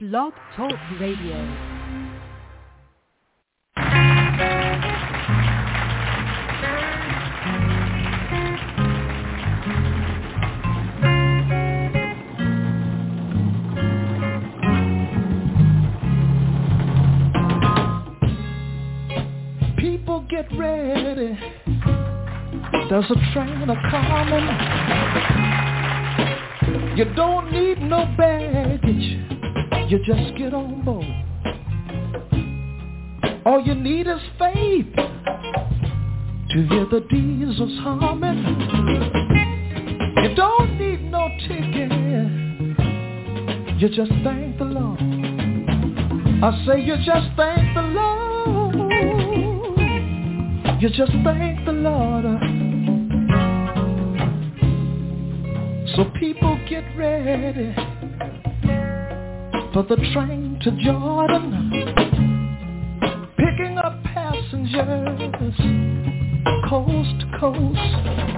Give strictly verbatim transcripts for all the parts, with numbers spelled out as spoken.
Blog Talk Radio. Get ready, there's a train a-coming. You don't need no baggage, you just get on board. All you need is faith to hear the diesels humming. You don't need no ticket, you just thank the Lord. I say you just thank the Lord. You just thank the Lord. So people get ready for the train to Jordan, picking up passengers coast to coast.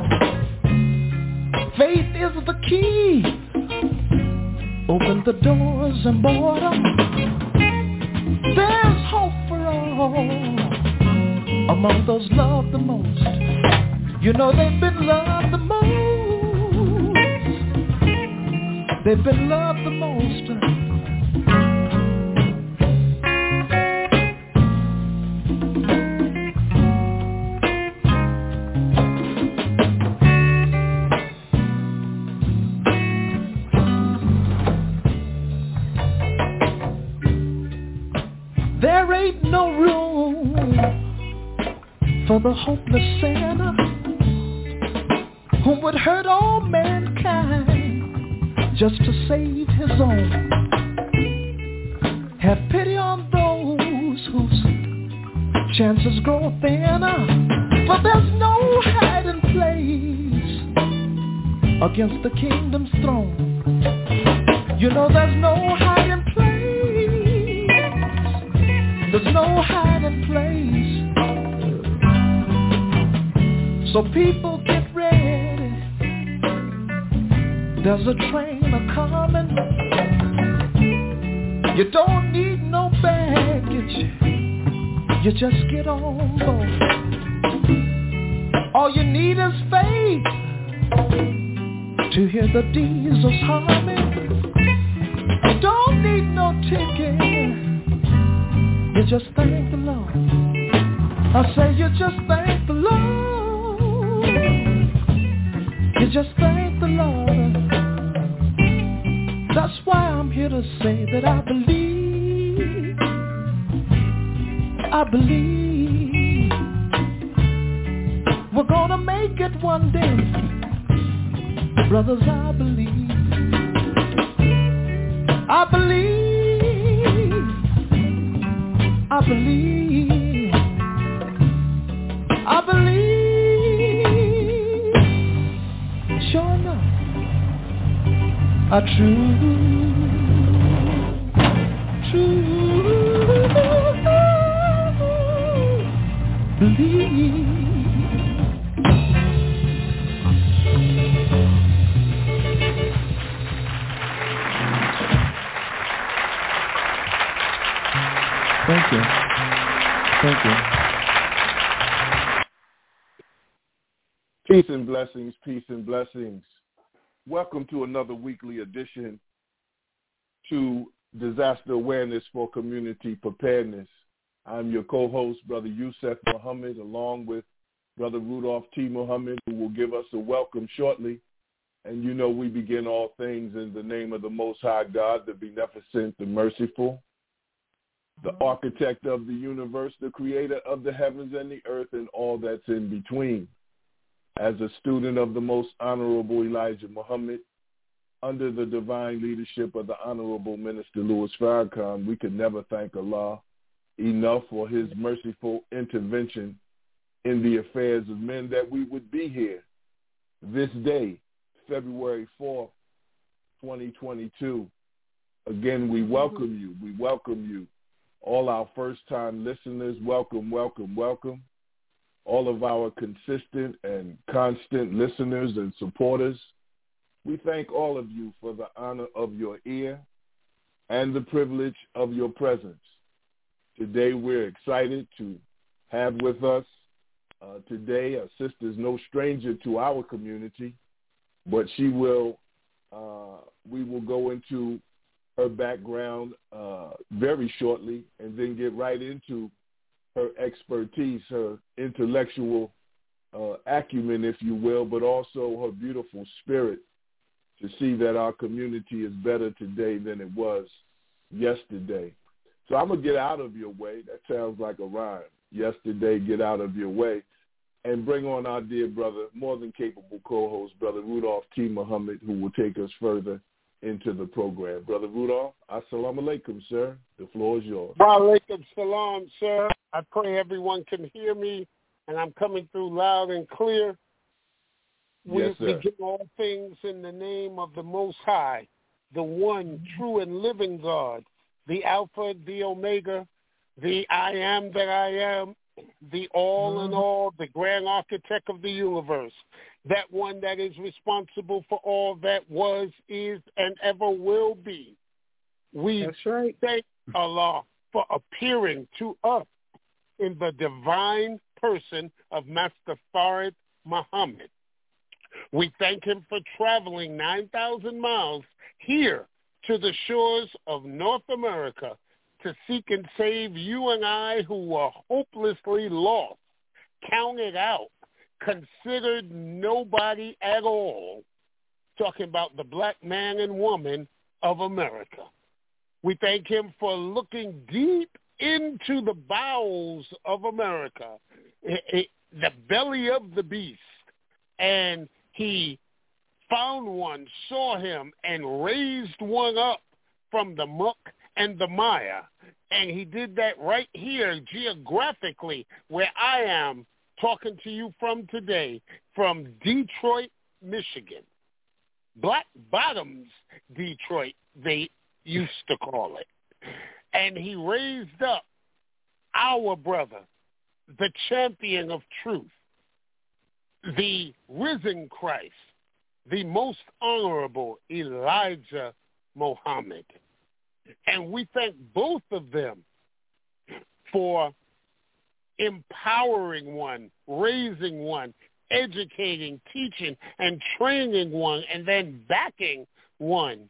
Faith is the key. Open the doors and board them. There's hope for all among those loved the most. You know they've been loved the most. They've been loved the most. There ain't no room for the hopeless sinner who would hurt all mankind just to save his own. Have pity on those whose chances grow thinner, for there's no hiding place against the kingdom's throne. You know there's no hiding place. There's no hiding place. So people get ready, there's a train a-coming. You don't need no baggage, you just get on board. All you need is faith to hear the diesels humming. You don't need no ticket, you just thank the Lord. I say you just thank the Lord. You just thank the Lord. That's why I'm here to say that I believe. I believe we're gonna make it one day. Brothers, I believe. I believe. I believe. I believe. Sure enough, I true, true believe. Thank you. Thank you. Peace and blessings, peace and blessings. Welcome to another weekly edition to Disaster Awareness for Community Preparedness. I'm your co-host, Brother Yusef Muhammad, along with Brother Rudolph T. Muhammad, who will give us a welcome shortly. And you know we begin all things in the name of the Most High God, the Beneficent, the Merciful, the Architect of the universe, the Creator of the heavens and the earth and all that's in between. As a student of the Most Honorable Elijah Muhammad, under the divine leadership of the Honorable Minister Louis Farrakhan, we could never thank Allah enough for his merciful intervention in the affairs of men that we would be here this day, February fourth, twenty twenty-two. Again, we welcome you. We welcome you. All our first-time listeners, welcome, welcome, welcome. All of our consistent and constant listeners and supporters, we thank all of you for the honor of your ear and the privilege of your presence. Today we're excited to have with us uh, today a sister is no stranger to our community, but she will, uh, we will go into her background uh, very shortly and then get right into her expertise, her intellectual uh, acumen, if you will, but also her beautiful spirit to see that our community is better today than it was yesterday. So I'm going to get out of your way. That sounds like a rhyme. Yesterday, get out of your way. And bring on our dear brother, more than capable co-host, Brother Rudolph T. Muhammad, who will take us further into the program. Brother Rudolph, assalamu alaikum, sir. The floor is yours. Wa alaikum salam, sir. I pray everyone can hear me, and I'm coming through loud and clear. We Yes, sir. begin all things in the name of the Most High, the one true and living God, the Alpha, the Omega, the I am that I am, the all in all, the grand architect of the universe, that one that is responsible for all that was, is, and ever will be. We That's right. thank Allah for appearing to us in the divine person of Master Farid Muhammad. We thank him for traveling nine thousand miles here to the shores of North America to seek and save you and I who were hopelessly lost, counted out, considered nobody at all, talking about the black man and woman of America. We thank him for looking deep into the bowels of America, it, it, the belly of the beast, and he found one, saw him, and raised one up from the muck and the mire. And he did that right here geographically where I am talking to you from today, from Detroit, Michigan. Black Bottoms, Detroit, they used to call it. And he raised up our brother, the champion of truth, the risen Christ, the most honorable Elijah Muhammad. And we thank both of them for empowering one, raising one, educating, teaching, and training one, and then backing one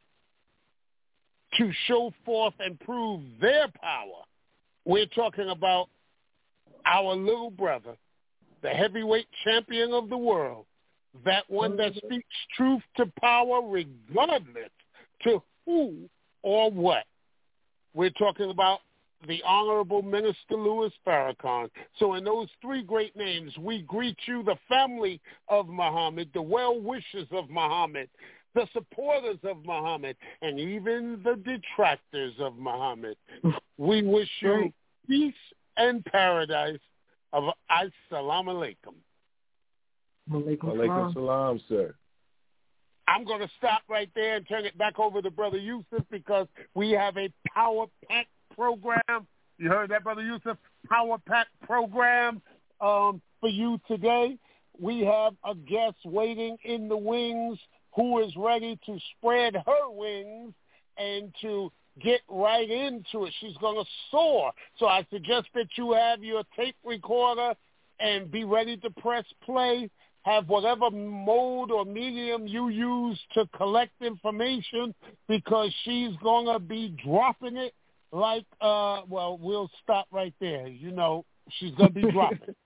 to show forth and prove their power. We're talking about our little brother, the heavyweight champion of the world, that one that speaks truth to power regardless to who or what. We're talking about the Honorable Minister Louis Farrakhan. So in those three great names, we greet you, the family of Muhammad, the well-wishers of Muhammad, the supporters of Muhammad, and even the detractors of Muhammad. We wish you peace and paradise of Assalamu alaikum. Alaikum salam, sir. I'm going to stop right there and turn it back over to Brother Yusuf because we have a Power Pack program. You heard that, Brother Yusuf? Power Pack program um, for you today. We have a guest waiting in the wings who is ready to spread her wings and to get right into it. She's going to soar. So I suggest that you have your tape recorder and be ready to press play. Have whatever mode or medium you use to collect information because she's going to be dropping it like, uh, well, we'll stop right there. You know, she's going to be dropping.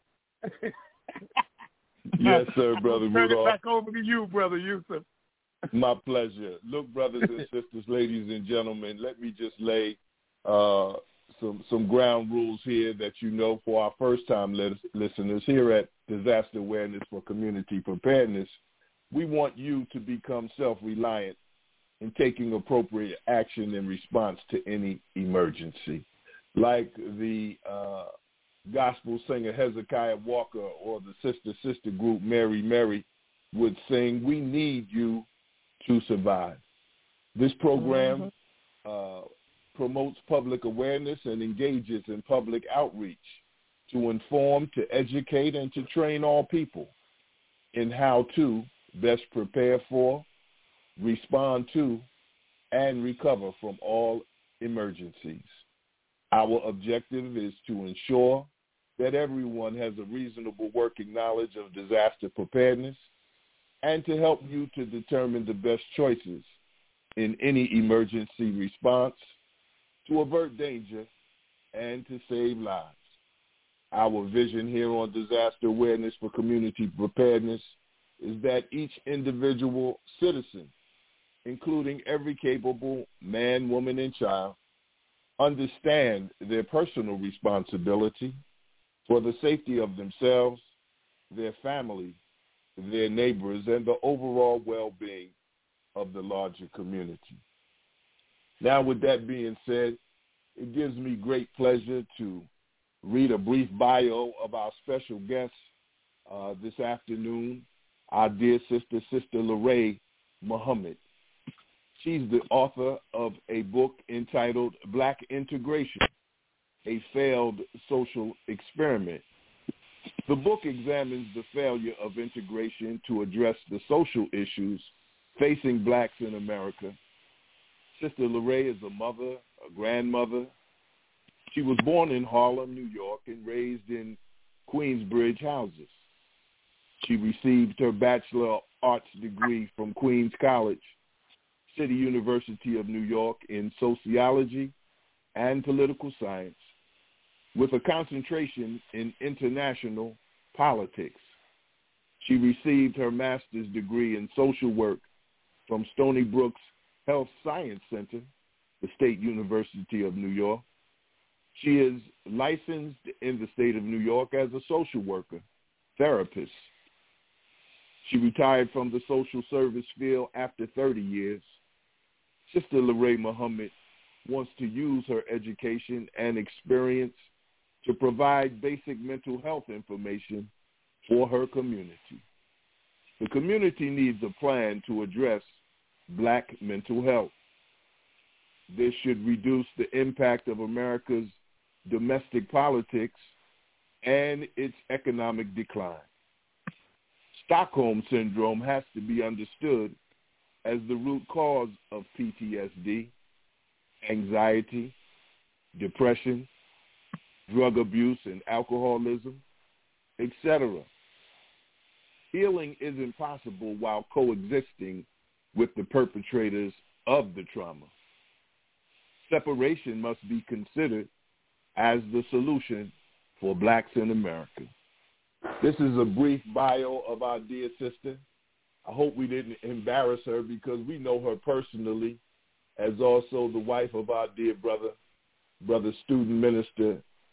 Yes, sir, Brother Turn Rudolph. it back over to you, Brother Yusuf. My pleasure. Look, brothers and sisters, ladies and gentlemen, let me just lay uh, some some ground rules here that you know for our first-time listeners here at Disaster Awareness for Community Preparedness. We want you to become self-reliant in taking appropriate action in response to any emergency. Like the uh, gospel singer Hezekiah Walker or the sister-sister group Mary Mary would sing, we need you to survive. This program mm-hmm. uh, promotes public awareness and engages in public outreach to inform, to educate, and to train all people in how to best prepare for, respond to, and recover from all emergencies. Our objective is to ensure that everyone has a reasonable working knowledge of disaster preparedness and to help you to determine the best choices in any emergency response to avert danger and to save lives. Our vision here on Disaster Awareness for Community Preparedness is that each individual citizen, including every capable man, woman, and child, understand their personal responsibility for the safety of themselves, their family, their neighbors, and the overall well-being of the larger community. Now, with that being said, it gives me great pleasure to read a brief bio of our special guest uh, this afternoon, our dear sister, Sister Larae Muhammad. She's the author of a book entitled Black Integration, A Failed Social Experiment. The book examines the failure of integration to address the social issues facing blacks in America. Sister Larae is a mother, a grandmother. She was born in Harlem, New York, and raised in Queensbridge houses. She received her Bachelor of Arts degree from Queens College, City University of New York in sociology and political science, with a concentration in international politics. She received her master's degree in social work from Stony Brook's Health Science Center, the State University of New York. She is licensed in the state of New York as a social worker, therapist. She retired from the social service field after thirty years. Sister Larae Muhammad wants to use her education and experience to provide basic mental health information for her community. The community needs a plan to address black mental health. This should reduce the impact of America's domestic politics and its economic decline. Stockholm Syndrome has to be understood as the root cause of P T S D, anxiety, depression, drug abuse and alcoholism, et cetera. Healing is impossible while coexisting with the perpetrators of the trauma. Separation must be considered as the solution for blacks in America. This is a brief bio of our dear sister. I hope we didn't embarrass her because we know her personally as also the wife of our dear brother, brother student minister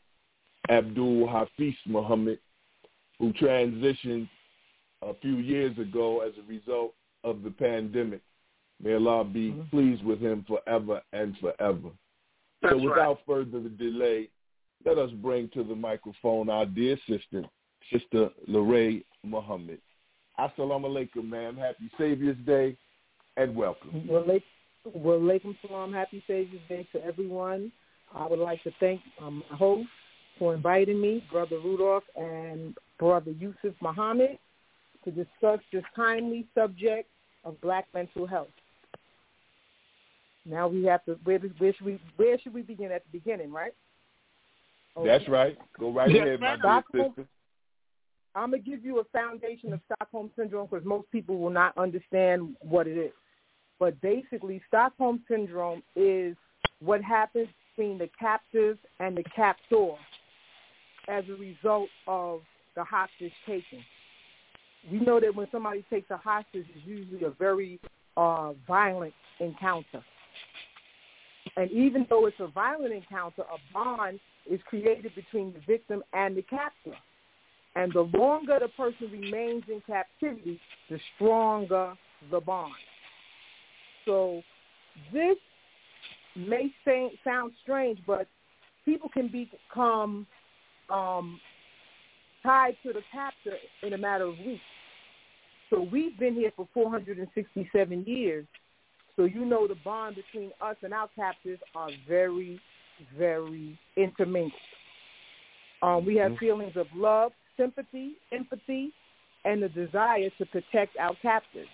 Abdul Hafiz Muhammad, who transitioned a few years ago as a result of the pandemic. May Allah be mm-hmm. pleased with him forever and forever. That's so without right. further delay, let us bring to the microphone our dear sister, Sister Larae Muhammad. Assalamu alaikum, ma'am. Happy Savior's Day and welcome. Well, alaikum salam. Happy Savior's Day to everyone. I would like to thank um, my host for inviting me, Brother Rudolph and Brother Yusuf Muhammad, to discuss this timely subject of black mental health. Now we have to, where, where, should, we, where should we begin at the beginning, right? Okay. That's right. Go right yes, ahead, my dear sister. I'm going to give you a foundation of Stockholm Syndrome because most people will not understand what it is. But basically, Stockholm Syndrome is what happens between the captive and the captor as a result of the hostage taking. We know that when somebody takes a hostage, it's usually a very uh, violent encounter. And even though it's a violent encounter, a bond is created between the victim and the captor. And the longer the person remains in captivity, the stronger the bond. So this may say, sound strange, but people can become um, tied to the captor in a matter of weeks. So we've been here for four hundred sixty-seven years. So you know the bond between us and our captors are very, very intermingled. Um, we have mm-hmm. feelings of love, sympathy, empathy, and the desire to protect our captors.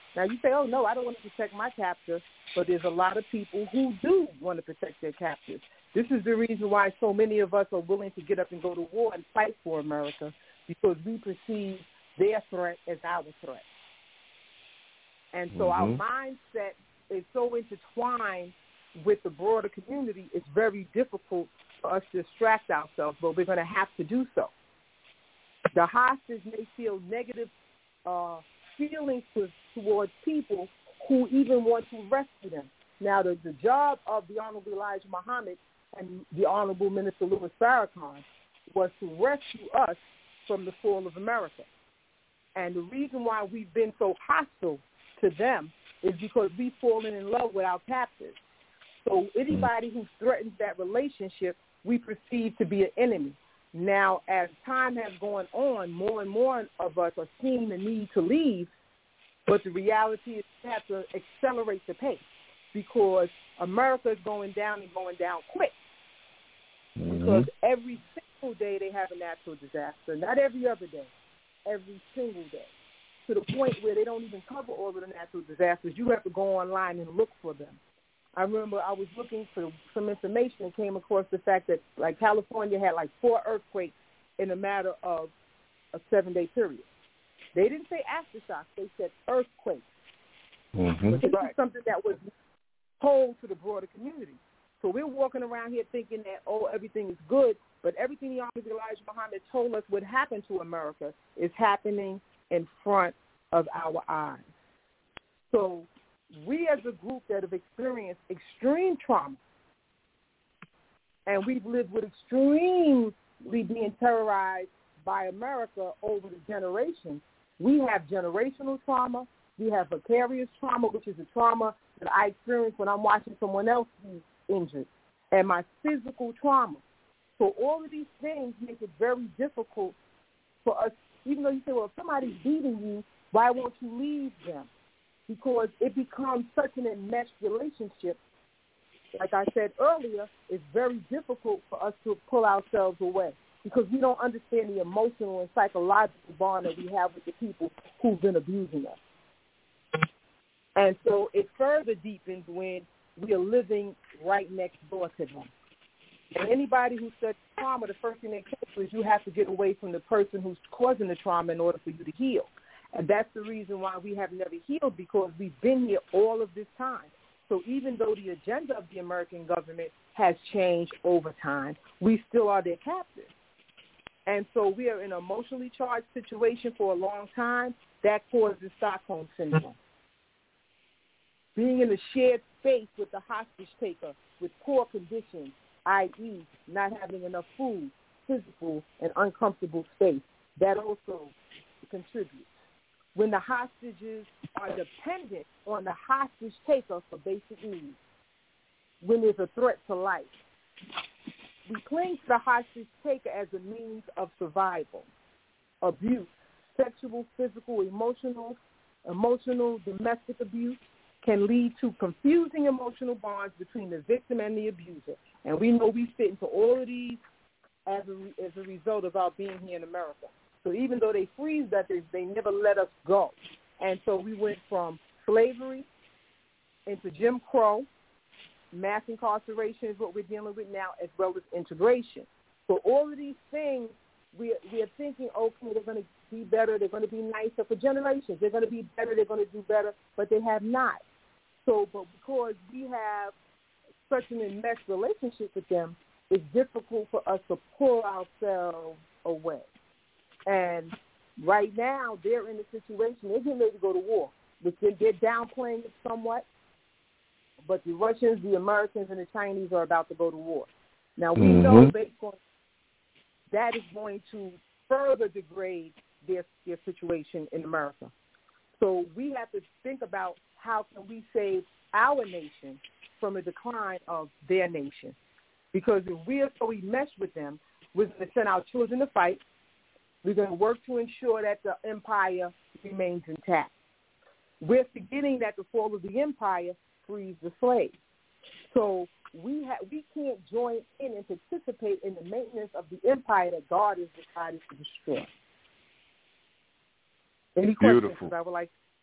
Now, you say, oh, no, I don't want to protect my captor, but there's a lot of people who do want to protect their captors. This is the reason why so many of us are willing to get up and go to war and fight for America, because we perceive their threat as our threat. And so mm-hmm. our mindset is so intertwined with the broader community, it's very difficult for us to distract ourselves, but we're going to have to do so. The hostage may feel negative uh, feelings to, towards people who even want to rescue them. Now, the, the job of the Honorable Elijah Muhammad and the Honorable Minister Louis Farrakhan was to rescue us from the fall of America. And the reason why we've been so hostile to them is because we've fallen in love with our captors. So anybody who threatens that relationship, we perceive to be an enemy. Now, as time has gone on, more and more of us are seeing the need to leave, but the reality is we have to accelerate the pace because America is going down and going down quick. Mm-hmm. Because every single day they have a natural disaster, not every other day, every single day, to the point where they don't even cover all of the natural disasters. You have to go online and look for them. I remember I was looking for some information and came across the fact that, like, California had like four earthquakes in a matter of a seven-day period. They didn't say aftershocks; they said earthquakes. Mm-hmm. But this is something that was told to the broader community. So we're walking around here thinking that, oh, everything is good, but everything the Honorable Elijah Muhammad told us would happen to America is happening in front of our eyes. So we as a group that have experienced extreme trauma, and we've lived with extremely being terrorized by America over the generations, we have generational trauma, we have vicarious trauma, which is a trauma that I experience when I'm watching someone else be injured, and my physical trauma. So all of these things make it very difficult for us, even though you say, well, if somebody's beating you, why won't you leave them? Because it becomes such an enmeshed relationship. Like I said earlier, it's very difficult for us to pull ourselves away because we don't understand the emotional and psychological bond that we have with the people who've been abusing us. And so it further deepens when we are living right next door to them. And anybody who studies trauma, the first thing they tell you is you have to get away from the person who's causing the trauma in order for you to heal. And that's the reason why we have never healed, because we've been here all of this time. So even though the agenda of the American government has changed over time, we still are their captives. And so we are in an emotionally charged situation for a long time. That causes Stockholm Syndrome. Being in a shared space with the hostage taker with poor conditions, that is not having enough food, physical and uncomfortable space, that also contributes. When the hostages are dependent on the hostage taker for basic needs, when there's a threat to life, we cling to the hostage taker as a means of survival. Abuse, sexual, physical, emotional, emotional, domestic abuse can lead to confusing emotional bonds between the victim and the abuser. And we know we fit into all of these as a, as a result of our being here in America. So even though they freeze us, they never let us go. And so we went from slavery into Jim Crow. Mass incarceration is what we're dealing with now, as well as integration. So all of these things, we, we are thinking, okay, they're going to be better, they're going to be nicer for generations. They're going to be better, they're going to do better, but they have not. So, but because we have such an enmeshed relationship with them, it's difficult for us to pull ourselves away. And right now, they're in a situation, they're getting ready to go to war. They're downplaying it somewhat, but the Russians, the Americans, and the Chinese are about to go to war. Now, we mm-hmm. know based on that is going to further degrade their, their situation in America. So we have to think about how can we save our nation from a decline of their nation. Because if we are so enmeshed with them, we're going to send our children to fight. We're going to work to ensure that the empire remains intact. We're forgetting that the fall of the empire frees the slaves. So we ha- we can't join in and participate in the maintenance of the empire that God has decided to destroy. Any questions? Beautiful. I would like,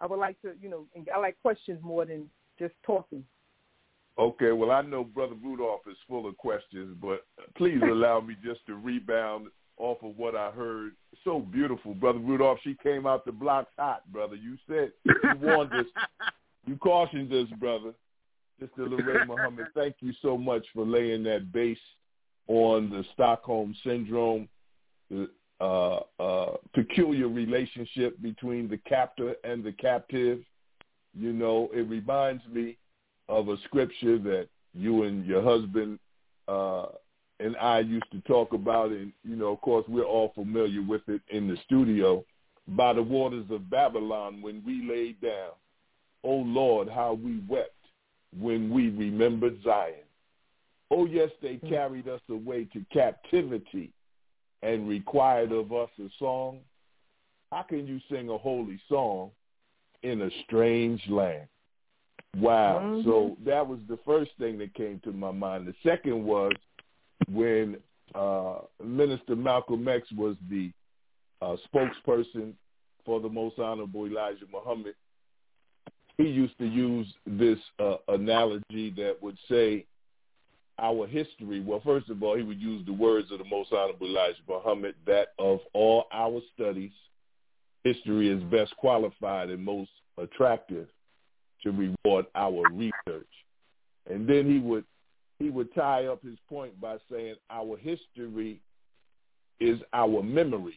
I would like to, you know, I like questions more than just talking. Okay, well, I know Brother Rudolph is full of questions, but please allow me just to rebound off of what I heard. So beautiful, Brother Rudolph. She came out the blocks hot, brother. You said, you warned us, you cautioned us, brother. Sister Lorraine Muhammad, thank you so much for laying that base on the Stockholm Syndrome, the uh, uh, peculiar relationship between the captor and the captive. You know, it reminds me of a scripture that you and your husband uh, and I used to talk about, and, you know, of course, we're all familiar with it in the studio. By the waters of Babylon, when we laid down, oh, Lord, how we wept when we remembered Zion. Oh, yes, they carried us away to captivity and required of us a song. How can you sing a holy song in a strange land? Wow. Mm-hmm. So that was the first thing that came to my mind. The second was when uh, Minister Malcolm X was the uh, spokesperson for the Most Honorable Elijah Muhammad. He used to use this uh, analogy that would say our history. Well, first of all, he would use the words of the Most Honorable Elijah Muhammad, that of all our studies, history is best qualified and most attractive to reward our research. And then he would he would tie up his point by saying our history is our memory,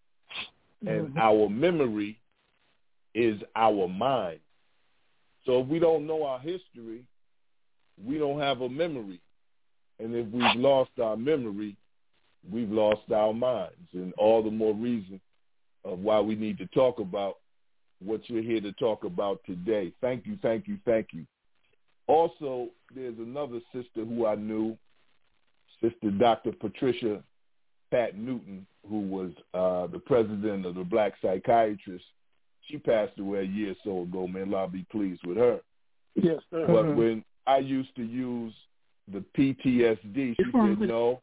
and mm-hmm. our memory is our mind. So if we don't know our history, we don't have a memory. And if we've lost our memory, we've lost our minds. And all the more reason of why we need to talk about what you're here to talk about today. Thank you, thank you, thank you. Also, there's another sister who I knew, Sister Doctor Patricia Pat Newton, who was uh, the president of the Black Psychiatrists. She passed away a year or so ago. May Allah be pleased with her. Yes, sir. But Mm-hmm. when I used to use the P T S D, she said no.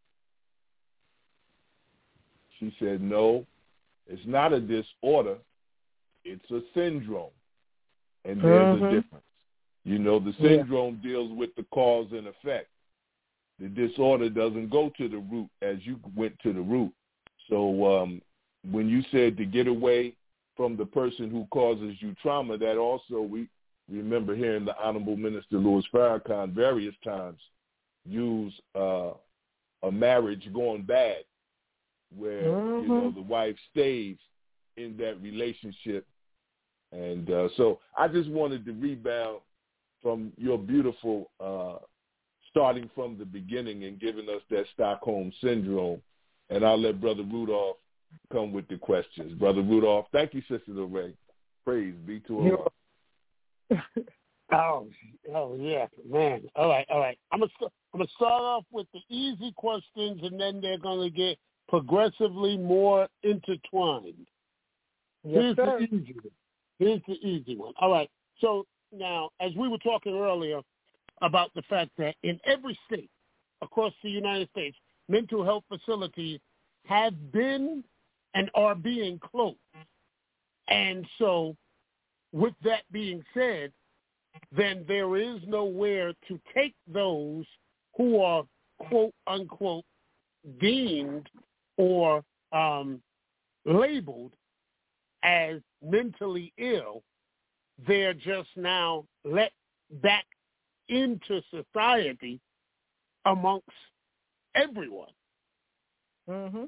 She said no, it's not a disorder. It's a syndrome, and there's mm-hmm. a difference. You know, the syndrome yeah. deals with the cause and effect. The disorder doesn't go to the root as you went to the root. So um, when you said to get away from the person who causes you trauma, that also we remember hearing the Honorable Minister Louis Farrakhan various times use uh, a marriage going bad where, mm-hmm. you know, the wife stays in that relationship. And uh, so I just wanted to rebound from your beautiful uh, starting from the beginning and giving us that Stockholm Syndrome. And I'll let Brother Rudolph come with the questions. Brother Rudolph, thank you, Sister Lorraine. Praise be to Allah. Oh, oh yeah, man. All right, all right. I'm gonna I'm gonna start off with the easy questions, and then they're gonna get progressively more intertwined. Yes, Here's sir. the easy one. Here's the easy one. All right. So now, as we were talking earlier about the fact that in every state across the United States, mental health facilities have been and are being closed. And so, with that being said, then there is nowhere to take those who are, quote, unquote, deemed or um, labeled as mentally ill. They're just now let back into society amongst everyone. Mm-hmm.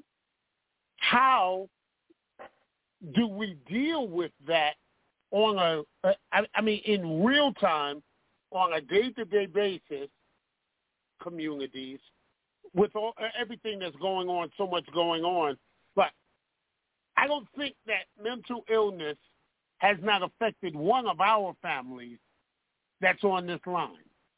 How do we deal with that on a, uh, I, I mean, in real time, on a day-to-day basis, communities, with all, everything that's going on, so much going on. But I don't think that mental illness has not affected one of our families that's on this line.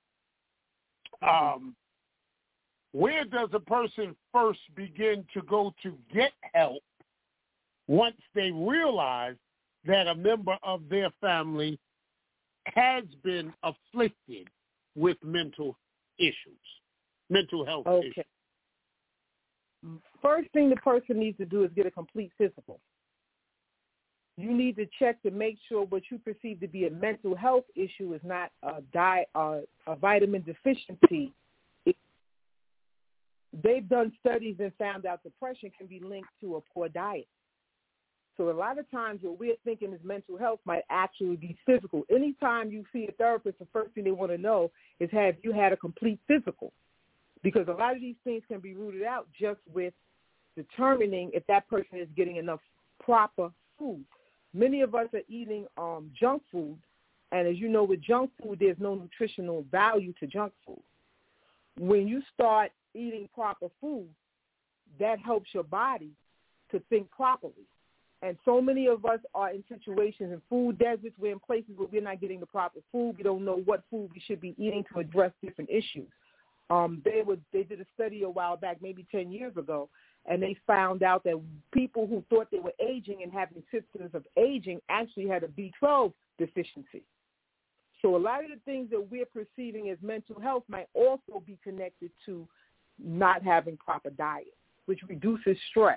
Um, where does a person first begin to go to get help once they realize that a member of their family has been afflicted with mental issues, mental health okay. issues? First thing the person needs to do is get a complete physical. You need to check to make sure what you perceive to be a mental health issue is not a, di- uh, a vitamin deficiency. It, they've done studies and found out depression can be linked to a poor diet. So a lot of times what we're thinking is mental health might actually be physical. Anytime you see a therapist, the first thing they want to know is have you had a complete physical? Because a lot of these things can be rooted out just with determining if that person is getting enough proper food. Many of us are eating um, junk food, and as you know, with junk food, there's no nutritional value to junk food. When you start eating proper food, that helps your body to think properly. And so many of us are in situations in food deserts. We're in places where we're not getting the proper food. We don't know what food we should be eating to address different issues. Um, they would they did a study a while back, maybe ten years ago, and they found out that people who thought they were aging and having symptoms of aging actually had a B twelve deficiency. So a lot of the things that we're perceiving as mental health might also be connected to not having proper diet, which reduces stress.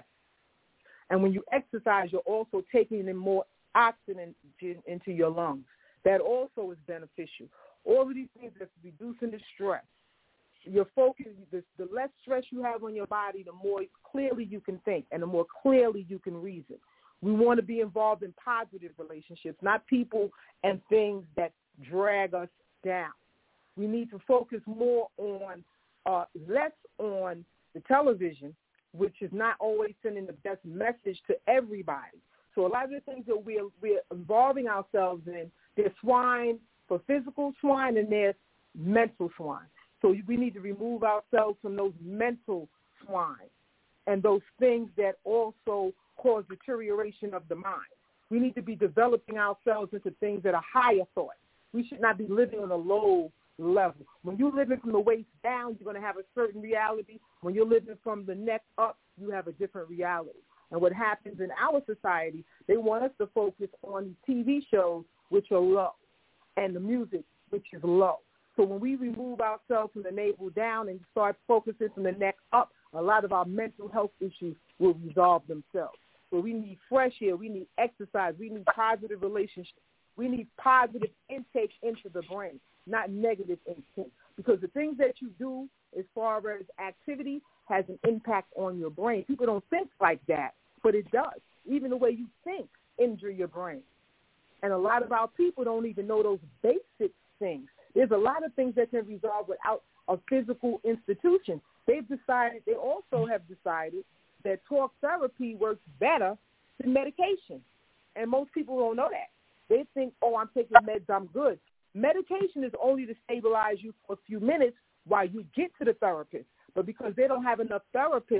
And when you exercise, you're also taking in more oxygen into your lungs. That also is beneficial. All of these things are reducing the stress. Your focus, the, the less stress you have on your body, the more clearly you can think and the more clearly you can reason. We want to be involved in positive relationships, not people and things that drag us down. We need to focus more on, uh, less on the television, which is not always sending the best message to everybody. So a lot of the things that we're, we're involving ourselves in, there's swine for physical swine and there's mental swine. So we need to remove ourselves from those mental swine and those things that also cause deterioration of the mind. We need to be developing ourselves into things that are higher thought. We should not be living on a low level. When you're living from the waist down, you're going to have a certain reality. When you're living from the neck up, you have a different reality. And what happens in our society, they want us to focus on T V shows, which are low, and the music, which is low. So when we remove ourselves from the navel down and start focusing from the neck up, a lot of our mental health issues will resolve themselves. So we need fresh air. We need exercise. We need positive relationships. We need positive intake into the brain, not negative intake. Because the things that you do as far as activity has an impact on your brain. People don't think like that, but it does. Even the way you think injure your brain. And a lot of our people don't even know those basic things. There's a lot of things that can resolve without a physical institution. They've decided, they also have decided that talk therapy works better than medication. And most people don't know that. They think, oh, I'm taking meds, I'm good. Medication is only to stabilize you for a few minutes while you get to the therapist. But because they don't have enough therapists,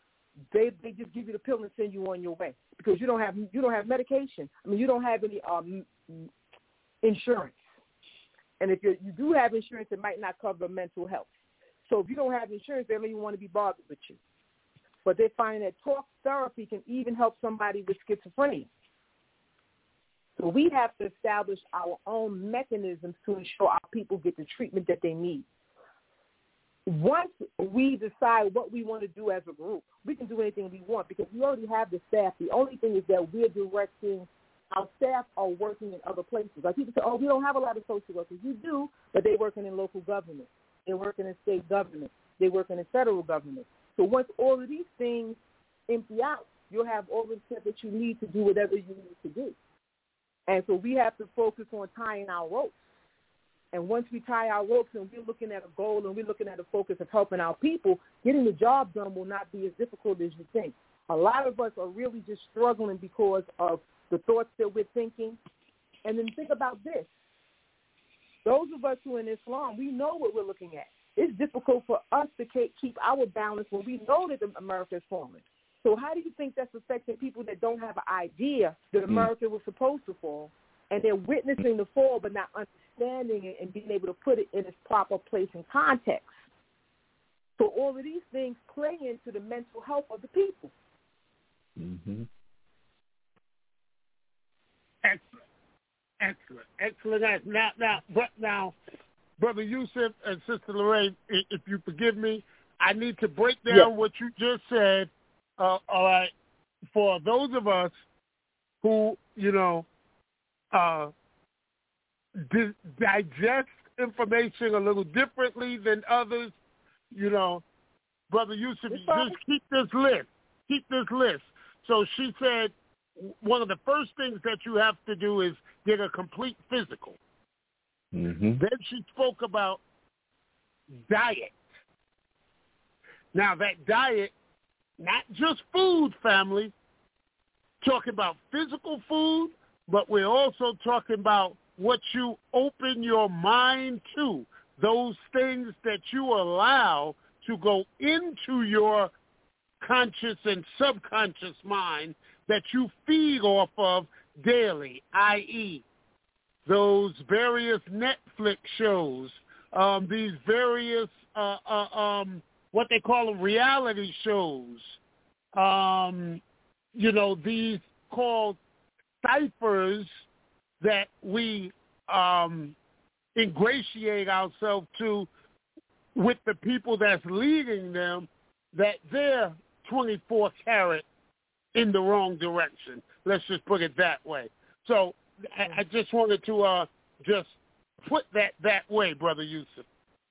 they they just give you the pill and send you on your way because you don't have you don't have medication. I mean, you don't have any um, insurance. And if you you do have insurance, it might not cover mental health. So if you don't have insurance, they don't even want to be bothered with you. But they find that talk therapy can even help somebody with schizophrenia. So we have to establish our own mechanisms to ensure our people get the treatment that they need. Once we decide what we want to do as a group, we can do anything we want because we already have the staff. The only thing is that we're directing. Our staff are working in other places. Like people say, oh, we don't have a lot of social workers. You do, but they're working in local government. They're working in state government. They're working in federal government. So once all of these things empty out, you'll have all the stuff that you need to do whatever you need to do. And so we have to focus on tying our ropes. And once we tie our ropes and we're looking at a goal and we're looking at a focus of helping our people, getting the job done will not be as difficult as you think. A lot of us are really just struggling because of the thoughts that we're thinking. And then think about this. Those of us who are in Islam, we know what we're looking at. It's difficult for us to keep our balance when we know that America is falling. So how do you think that's affecting people that don't have an idea that America was supposed to fall, and they're witnessing the fall but not understanding it and being able to put it in its proper place and context? So all of these things play into the mental health of the people. Mm-hmm. Excellent, excellent, excellent. Now, now, but now, Brother Yusuf and Sister Lorraine, if you forgive me, I need to break down yes. what you just said. Uh, all right, for those of us who, you know, uh, di- digest information a little differently than others, you know, Brother Yusuf, just keep this list. Keep this list. So she said one of the first things that you have to do is get a complete physical. Mm-hmm. Then she spoke about diet. Now, that diet, not just food, family, talking about physical food, but we're also talking about what you open your mind to, those things that you allow to go into your conscious and subconscious mind that you feed off of daily, that is those various Netflix shows, um, these various, uh, uh, um, what they call them, reality shows, um, you know, these called ciphers that we um, ingratiate ourselves to with the people that's leading them, that they're twenty-four karat in the wrong direction. Let's just put it that way. So I, I just wanted to uh, just put that that way, Brother Yusuf.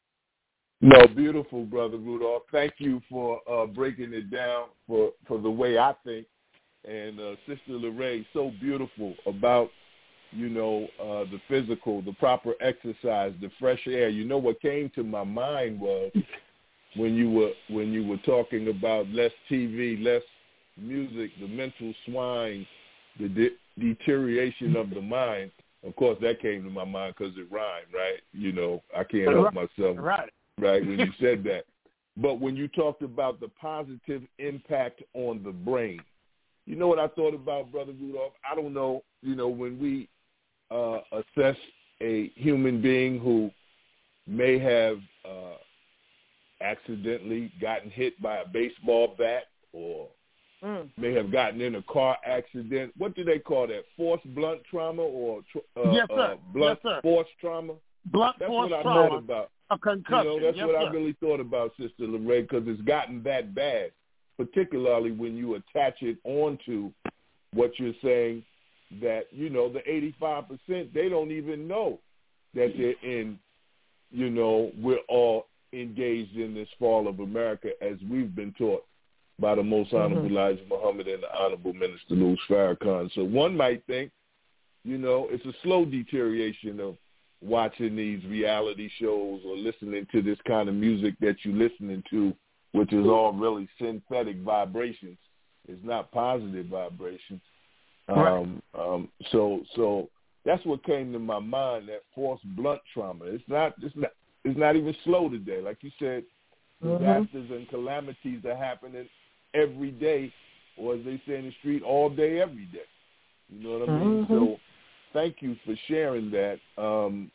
No, beautiful, Brother Rudolph. Thank you for uh, breaking it down for, for the way I think. And uh, Sister LeRae, so beautiful about, you know, uh, the physical, the proper exercise, the fresh air. You know, what came to my mind was when you were when you were talking about less T V, less music, the mental swine, the de- deterioration of the mind. Of course, that came to my mind because it rhymed, right? You know, I can't help myself, right? Right, when you said that. But when you talked about the positive impact on the brain, you know what I thought about, Brother Rudolph? I don't know, you know, when we uh, assess a human being who may have uh, accidentally gotten hit by a baseball bat or mm. may have gotten in a car accident, what do they call that? Force blunt trauma or uh, yes, sir. Uh, blunt yes, sir. force trauma? Blunt That's force what I trauma. thought about. A concussion. You know, that's yes, what sir. I really thought about, Sister LeRae, because it's gotten that bad, particularly when you attach it onto what you're saying that, you know, the eighty-five percent, they don't even know that they're in, you know, we're all engaged in this fall of America as we've been taught by the Most Honorable mm-hmm. Elijah Muhammad and the Honorable Minister Louis Farrakhan. So one might think, you know, it's a slow deterioration of watching these reality shows or listening to this kind of music that you're listening to, which is all really synthetic vibrations. It's not positive vibrations. Right. Um, um, so, so that's what came to my mind. That forced blunt trauma. It's not. It's not. It's not even slow today. Like you said, disasters mm-hmm. and calamities are happening every day, or as they say in the street, all day, every day. You know what I mean? Mm-hmm. So. Thank you for sharing that. Um,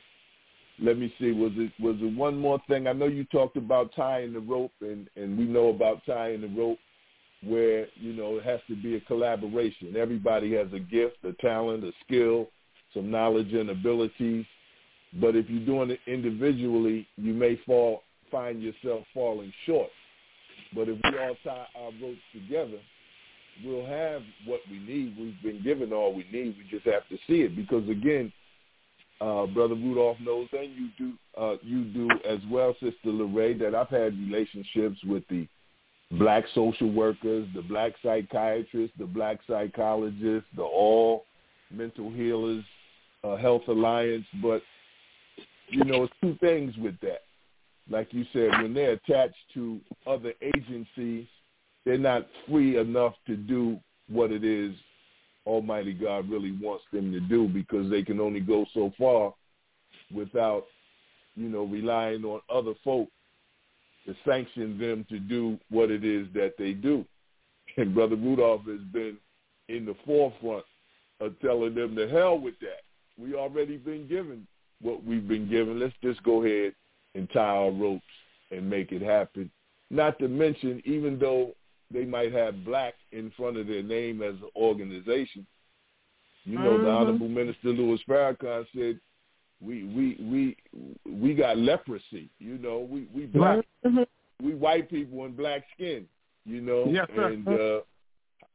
let me see. Was it was it one more thing? I know you talked about tying the rope, and, and we know about tying the rope, where you know it has to be a collaboration. Everybody has a gift, a talent, a skill, some knowledge and abilities. But if you're doing it individually, you may fall find yourself falling short. But if we all tie our ropes together, we'll have what we need. We've been given all we need. We just have to see it because, again, uh, Brother Rudolph knows, and you do uh, you do as well, Sister LeRae, that I've had relationships with the black social workers, the black psychiatrists, the black psychologists, the all mental healers, uh, Health Alliance. But, you know, it's two things with that. Like you said, when they're attached to other agencies, they're not free enough to do what it is Almighty God really wants them to do because they can only go so far without, you know, relying on other folk to sanction them to do what it is that they do. And Brother Rudolph has been in the forefront of telling them to hell with that. We already been given what we've been given. Let's just go ahead and tie our ropes and make it happen. Not to mention, even though they might have black in front of their name as an organization. You know, mm-hmm. the Honorable Minister Louis Farrakhan said, we we we we got leprosy, you know, we, we black. Mm-hmm. We white people in black skin, you know. Yes, sir. And uh,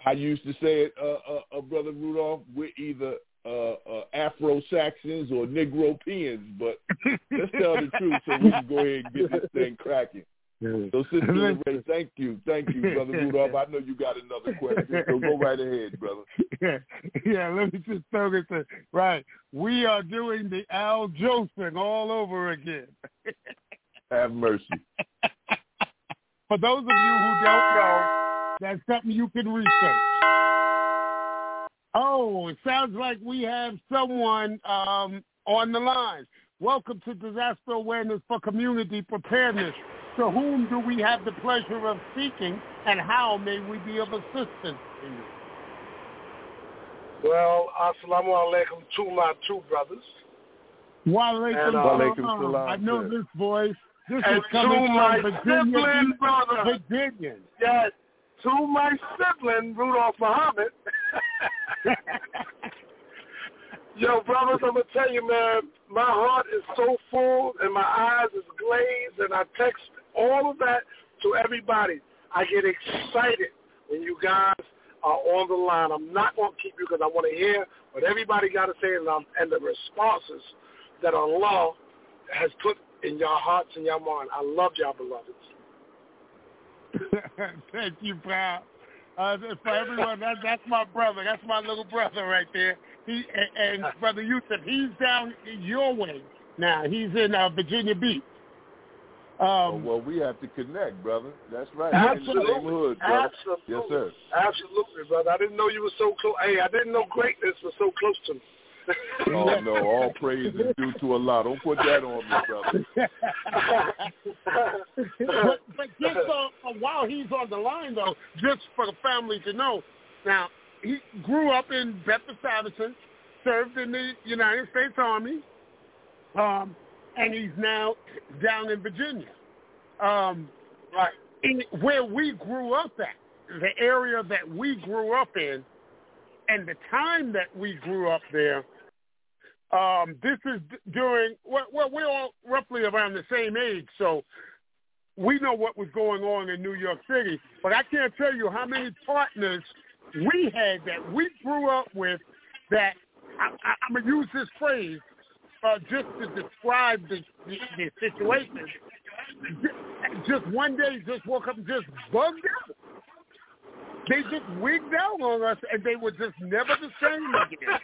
I used to say it, uh, uh, uh, Brother Rudolph, we're either uh, uh, Afro-Saxons or Negropeans, but let's tell the truth so we can go ahead and get this thing cracking. So, Sister LeRae, thank you. Thank you, Brother Rudolph. I know you got another question, so go right ahead, brother. Yeah, yeah let me just throw this in. Right. We are doing the Al Jolson all over again. Have mercy. For those of you who don't know, that's something you can research. Oh, it sounds like we have someone um, on the line. Welcome to Disaster Awareness for Community Preparedness. To whom do we have the pleasure of speaking, and how may we be of assistance to you? Well, assalamu alaikum to my two brothers. Wa alaikum uh, salam. I know this voice. This and is coming to my from Virginia, sibling brother. Virginia. Yes, to my sibling, Rudolph Muhammad. Yo, brothers, I'm going to tell you, man, my heart is so full and my eyes is glazed, and I text all of that to everybody. I get excited when you guys are on the line. I'm not going to keep you because I want to hear what everybody got to say and, um, and the responses that Allah has put in your hearts and your mind. I love y'all, beloveds. Thank you, pal. Uh, for everyone, that, that's my brother. That's my little brother right there. He and, and Brother Yusuf, he's down your way now. He's in uh, Virginia Beach. Um, oh, well, we have to connect, brother. That's right. Absolutely. In the same hood, brother. Absolutely. Yes, sir. Absolutely, brother. I didn't know you were so close. Hey, I didn't know greatness was so close to me. Oh, no. All praise is due to Allah. Don't put that on me, brother. but, but just uh, while he's on the line, though, just for the family to know, now, he grew up in Bedford-Stuyvesant, served in the United States Army, um, and he's now down in Virginia. Um, right. In where we grew up at, the area that we grew up in, and the time that we grew up there, um, this is during, well, we're all roughly around the same age, so we know what was going on in New York City, but I can't tell you how many partners we had that we grew up with that, I, I, I'm going to use this phrase uh, just to describe the, the, the situation. Just, just one day just woke up and just bugged out. They just wigged out on us, and they were just never the same again.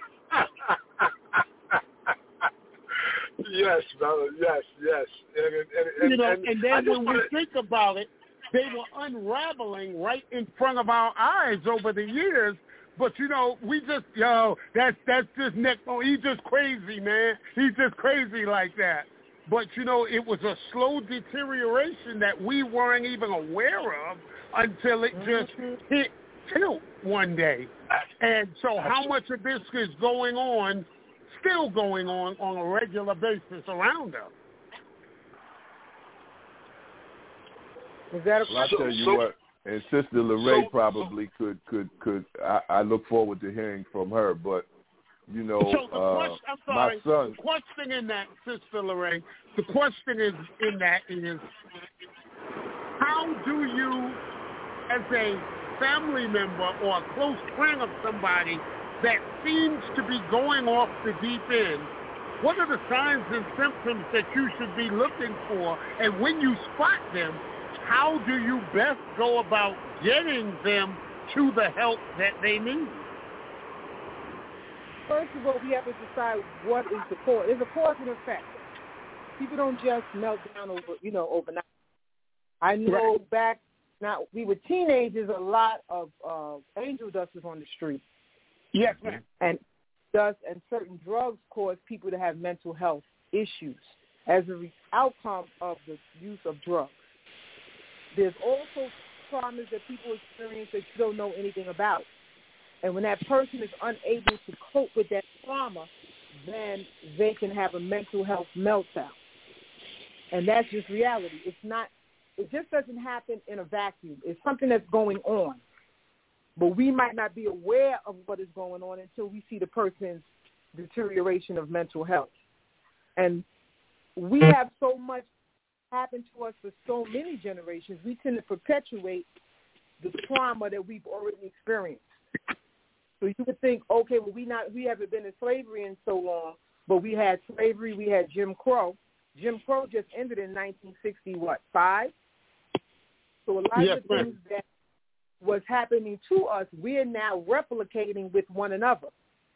Yes, brother. Yes, yes. And, and, and, you know, and, and then when we think about it, they were unraveling right in front of our eyes over the years. But, you know, we just, yo, that's that's just Nick. Oh, he's just crazy, man. He's just crazy like that. But, you know, it was a slow deterioration that we weren't even aware of until it just hit tilt one day. And so how much of this is going on, still going on, on a regular basis around us? Is that a well, I tell you so, what, and Sister LeRae so, probably could, could, could, I, I look forward to hearing from her, but, you know, so the uh, question, I'm sorry, my son. The question in that, Sister LeRae, the question is in that is, how do you, as a family member or a close friend of somebody that seems to be going off the deep end, what are the signs and symptoms that you should be looking for? And when you spot them, how do you best go about getting them to the help that they need? First of all, we have to decide what is the cause. There's a cause and effect. People don't just melt down over, you know, overnight. I know right. back now we were teenagers. A lot of uh, angel dust was on the street. Yes, ma'am. And dust and certain drugs cause people to have mental health issues as a re- outcome of the use of drugs. There's also traumas that people experience that you don't know anything about. And when that person is unable to cope with that trauma, then they can have a mental health meltdown. And that's just reality. It's not, it just doesn't happen in a vacuum. It's something that's going on. But we might not be aware of what is going on until we see the person's deterioration of mental health. And we have so much happen to us for so many generations, we tend to perpetuate the trauma that we've already experienced. So you would think, okay, well, we not we haven't been in slavery in so long, but we had slavery, we had Jim Crow. Jim Crow just ended in nineteen sixty, what, five? So a lot yes, of the things ma'am. that was happening to us, we're now replicating with one another.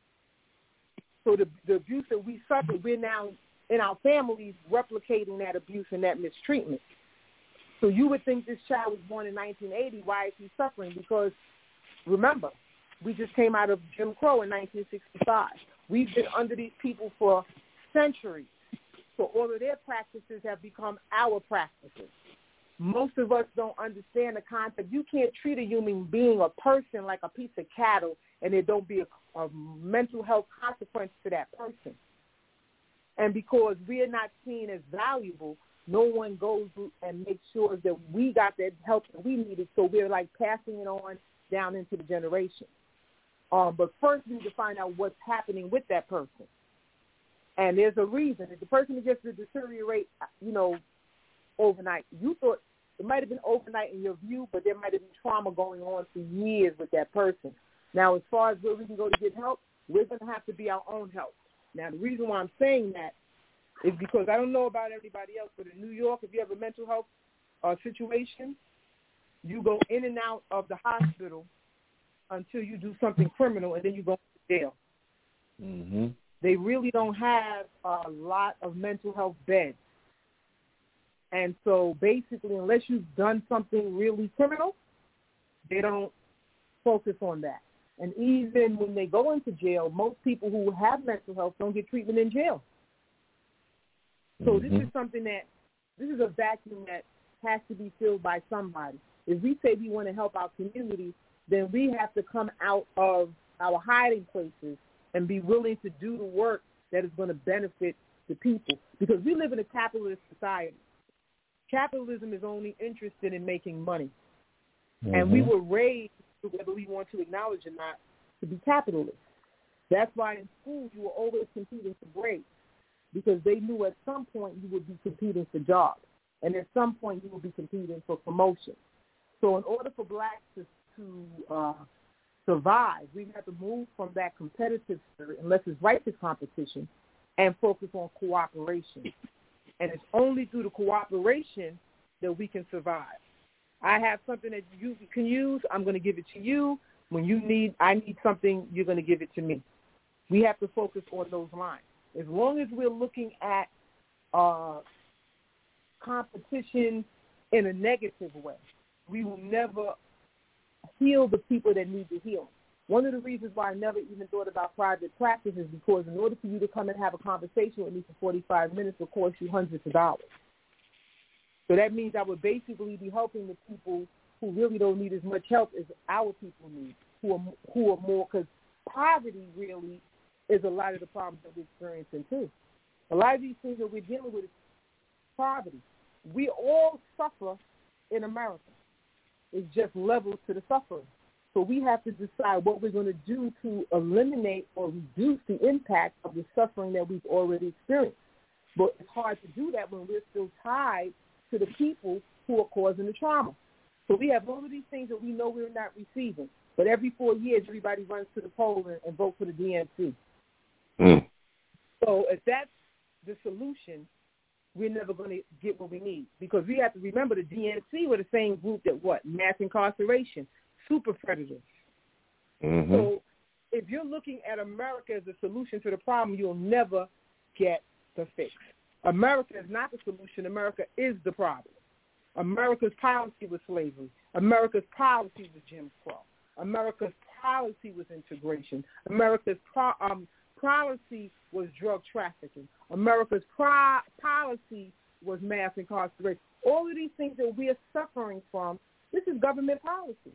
So the, the abuse that we suffered, we're now in our families replicating that abuse and that mistreatment. So you would think this child was born in nineteen eighty. Why is he suffering? Because remember, we just came out of Jim Crow in nineteen sixty-five. We've been under these people for centuries. So all of their practices have become our practices. Most of us don't understand the concept. You can't treat a human being or person like a piece of cattle and there don't be a, a mental health consequence to that person. And because we are not seen as valuable, no one goes and makes sure that we got that help that we needed. So we're like passing it on down into the generation. Um, but first we need to find out what's happening with that person. And there's a reason. If the person is just to deteriorate, you know, overnight, you thought it might have been overnight in your view, but there might have been trauma going on for years with that person. Now, as far as where we can go to get help, we're going to have to be our own help. Now, the reason why I'm saying that is because I don't know about everybody else, but in New York, if you have a mental health uh, situation, you go in and out of the hospital until you do something criminal, and then you go to jail. Mm-hmm. They really don't have a lot of mental health beds. And so basically, unless you've done something really criminal, they don't focus on that. And even when they go into jail, most people who have mental health don't get treatment in jail. So Mm-hmm. this is something that, this is a vacuum that has to be filled by somebody. If we say we want to help our community, then we have to come out of our hiding places and be willing to do the work that is going to benefit the people. Because we live in a capitalist society. Capitalism is only interested in making money. Mm-hmm. And we were raised, whether we want to acknowledge or not, to be capitalists. That's why in school you were always competing for grades, because they knew at some point you would be competing for jobs, and at some point you would be competing for promotion. So in order for blacks to, to uh, survive, we have to move from that competitive spirit, unless it's righteous competition, and focus on cooperation. And it's only through the cooperation that we can survive. I have something that you can use, I'm going to give it to you. When you need, I need something, you're going to give it to me. We have to focus on those lines. As long as we're looking at uh, competition in a negative way, we will never heal the people that need the healing. One of the reasons why I never even thought about private practice is because in order for you to come and have a conversation with me for forty-five minutes will cost you hundreds of dollars. So that means I would basically be helping the people who really don't need as much help as our people need, who are, who are more, because poverty really is a lot of the problems that we're experiencing too. A lot of these things that we're dealing with is poverty. We all suffer in America. It's just levels to the suffering. So we have to decide what we're going to do to eliminate or reduce the impact of the suffering that we've already experienced. But it's hard to do that when we're still tied to the people who are causing the trauma. So we have all of these things that we know we're not receiving. But every four years, everybody runs to the poll and, and vote for the D N C. Mm. So if that's the solution, we're never going to get what we need. Because we have to remember the D N C were the same group that what? Mass incarceration, super predators. Mm-hmm. So if you're looking at America as a solution to the problem, you'll never get the fix. America is not the solution. America is the problem. America's policy was slavery. America's policy was Jim Crow. America's policy was integration. America's pro- um, policy was drug trafficking. America's pro- policy was mass incarceration. All of these things that we are suffering from, this is government policy.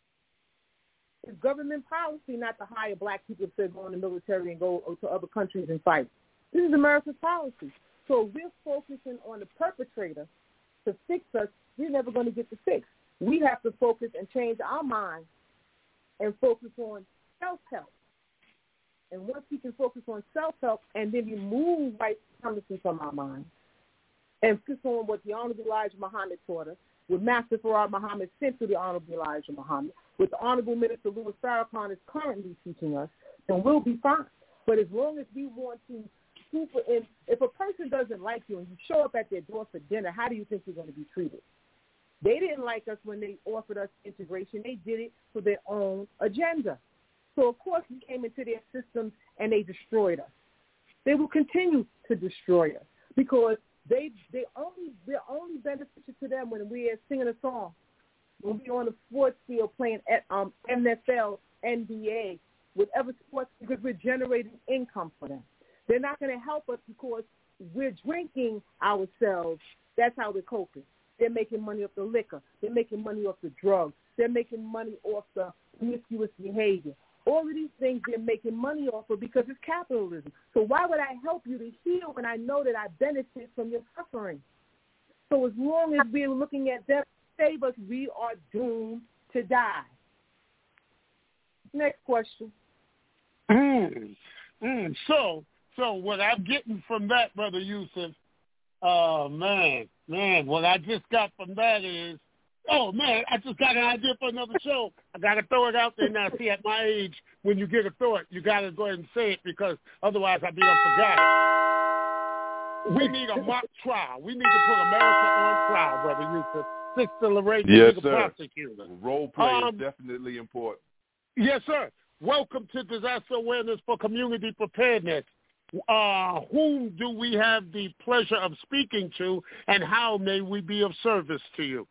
It's government policy not to hire black people to go in the military and go to other countries and fight. This is America's policy. So if we're focusing on the perpetrator to fix us, we're never going to get the fix. We have to focus and change our mind and focus on self-help. And once we can focus on self-help and then remove white supremacy from our mind and focus on what the Honorable Elijah Muhammad taught us what Master Farad Muhammad sent to the Honorable Elijah Muhammad, what the Honorable Minister Louis Farrakhan is currently teaching us, then we'll be fine. But as long as we want to super in, if a person doesn't like you and you show up at their door for dinner, how do you think you're going to be treated? They didn't like us when they offered us integration. They did it for their own agenda. So, of course, we came into their systems and they destroyed us. They will continue to destroy us because they they only they're only beneficial to them when we're singing a song, when we're on the sports field playing at um, N F L, N B A, whatever sports, because we're generating income for them. They're not going to help us because we're drinking ourselves. That's how we're coping. They're making money off the liquor. They're making money off the drugs. They're making money off the promiscuous behavior. All of these things they're making money off of because it's capitalism. So why would I help you to heal when I know that I benefit from your suffering? So as long as we're looking at them to save us, we are doomed to die. Next question. Mm, mm. So, so what I'm getting from that, Brother Yusuf, oh, man, man, what I just got from that is, oh, man, I just got an idea for another show. I got to throw it out there now. See, at my age, when you get a thought, you got to go ahead and say it because otherwise I'll be done forgot it. We need a mock trial. We need to put America on trial, Brother Yusuf. Sister Lorraine, yes, the sir. prosecutor. Role play um, is definitely important. Yes, sir. Welcome to Disaster Awareness for Community Preparedness. Uh, whom do we have the pleasure of speaking to, and how may we be of service to you?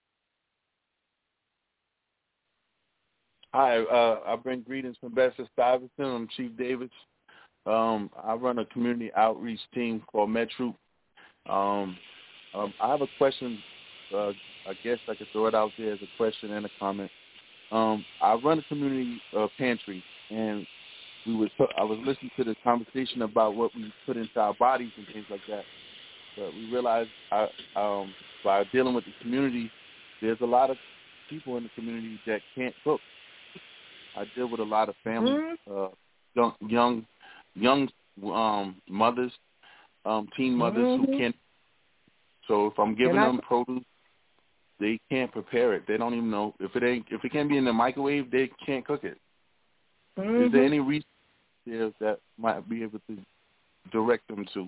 Hi, uh, I bring greetings from Bedford-Stuyvesant. I'm Chief Davis. Um, I run a community outreach team called MedTroop. Um, um, I have a question. Uh, I guess I could throw it out there as a question and a comment. Um, I run a community uh, pantry, and we was I was listening to the conversation about what we put into our bodies and things like that. But we realized I, um, by dealing with the community, there's a lot of people in the community that can't cook. I deal with a lot of families, uh, young, young, young um, mothers, um, teen mothers mm-hmm. who can't. So if I'm giving them produce, they can't prepare it. They don't even know if it ain't if it can't be in the microwave, they can't cook it. Mm-hmm. Is there any reason there that might be able to direct them to?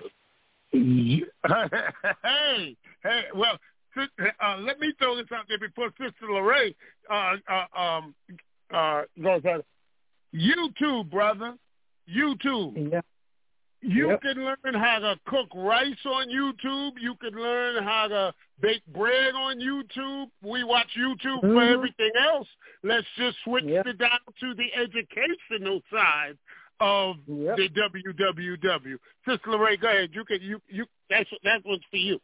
hey, hey, well, uh, let me throw this out there before Sister Lorraine uh, uh, um, uh, goes on. YouTube, brother, YouTube. Yeah. You yep. can learn how to cook rice on YouTube. You can learn how to bake bread on YouTube. We watch YouTube mm-hmm. for everything else. Let's just switch yep. it down to the educational side of yep. the W W W. Sister Lorraine, go ahead. You can you you that's that was for you.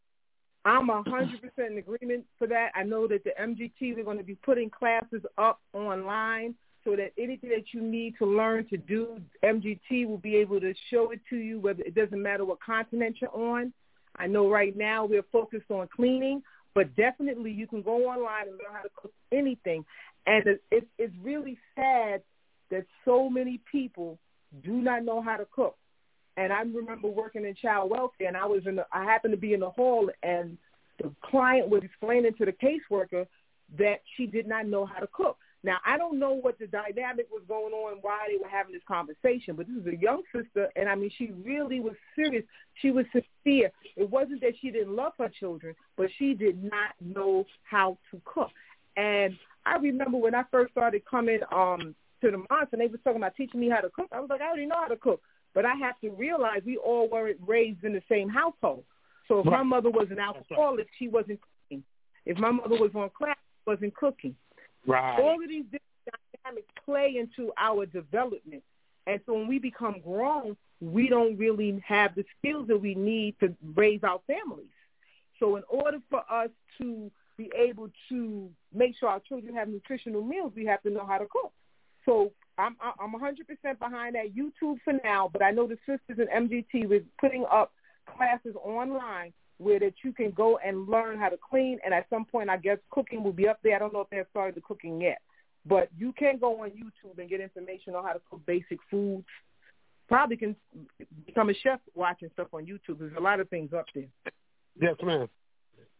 I'm a hundred percent in agreement for that. I know that the M G T we're going to be putting classes up online so that anything that you need to learn to do, M G T will be able to show it to you. Whether it doesn't matter what continent you're on. I know right now we're focused on cleaning, but definitely you can go online and learn how to cook anything. And it, it, it's really sad that so many people do not know how to cook. And I remember working in child welfare, and I was in the, I happened to be in the hall, and the client was explaining to the caseworker that she did not know how to cook. Now, I don't know what the dynamic was going on, why they were having this conversation, but this is a young sister, and, I mean, she really was serious. She was sincere. It wasn't that she didn't love her children, but she did not know how to cook. And I remember when I first started coming um, to the mosque, and they were talking about teaching me how to cook. I was like, I already know how to cook. But I have to realize we all weren't raised in the same household. So if right. my mother was an alcoholic, she wasn't cooking. If my mother was on crack, she wasn't cooking. Right. All of these different dynamics play into our development. And so when we become grown, we don't really have the skills that we need to raise our families. So in order for us to be able to make sure our children have nutritional meals, we have to know how to cook. So I'm I'm one hundred percent behind that YouTube for now, but I know the sisters in M G T with putting up classes online where that you can go and learn how to clean, and at some point I guess cooking will be up there. I don't know if they've started the cooking yet, but you can go on YouTube and get information on how to cook basic foods. Probably can become a chef watching stuff on YouTube. There's a lot of things up there. Yes, ma'am.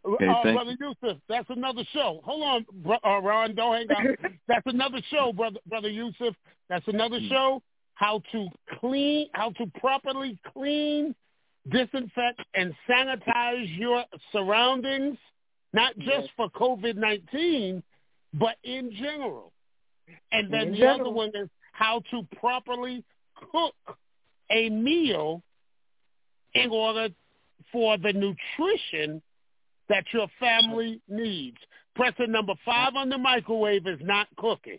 Okay, uh, thank Brother Yusuf, that's another show. Hold on, bro, uh, Ron, don't hang up. That's another show, brother, brother Yusuf. That's another show. How to clean, how to properly clean, disinfect, and sanitize your surroundings, not just yes. for COVID nineteen, but in general. And then in the general. Other one is how to properly cook a meal in order for the nutrition that your family needs. Pressing number five on the microwave is not cooking.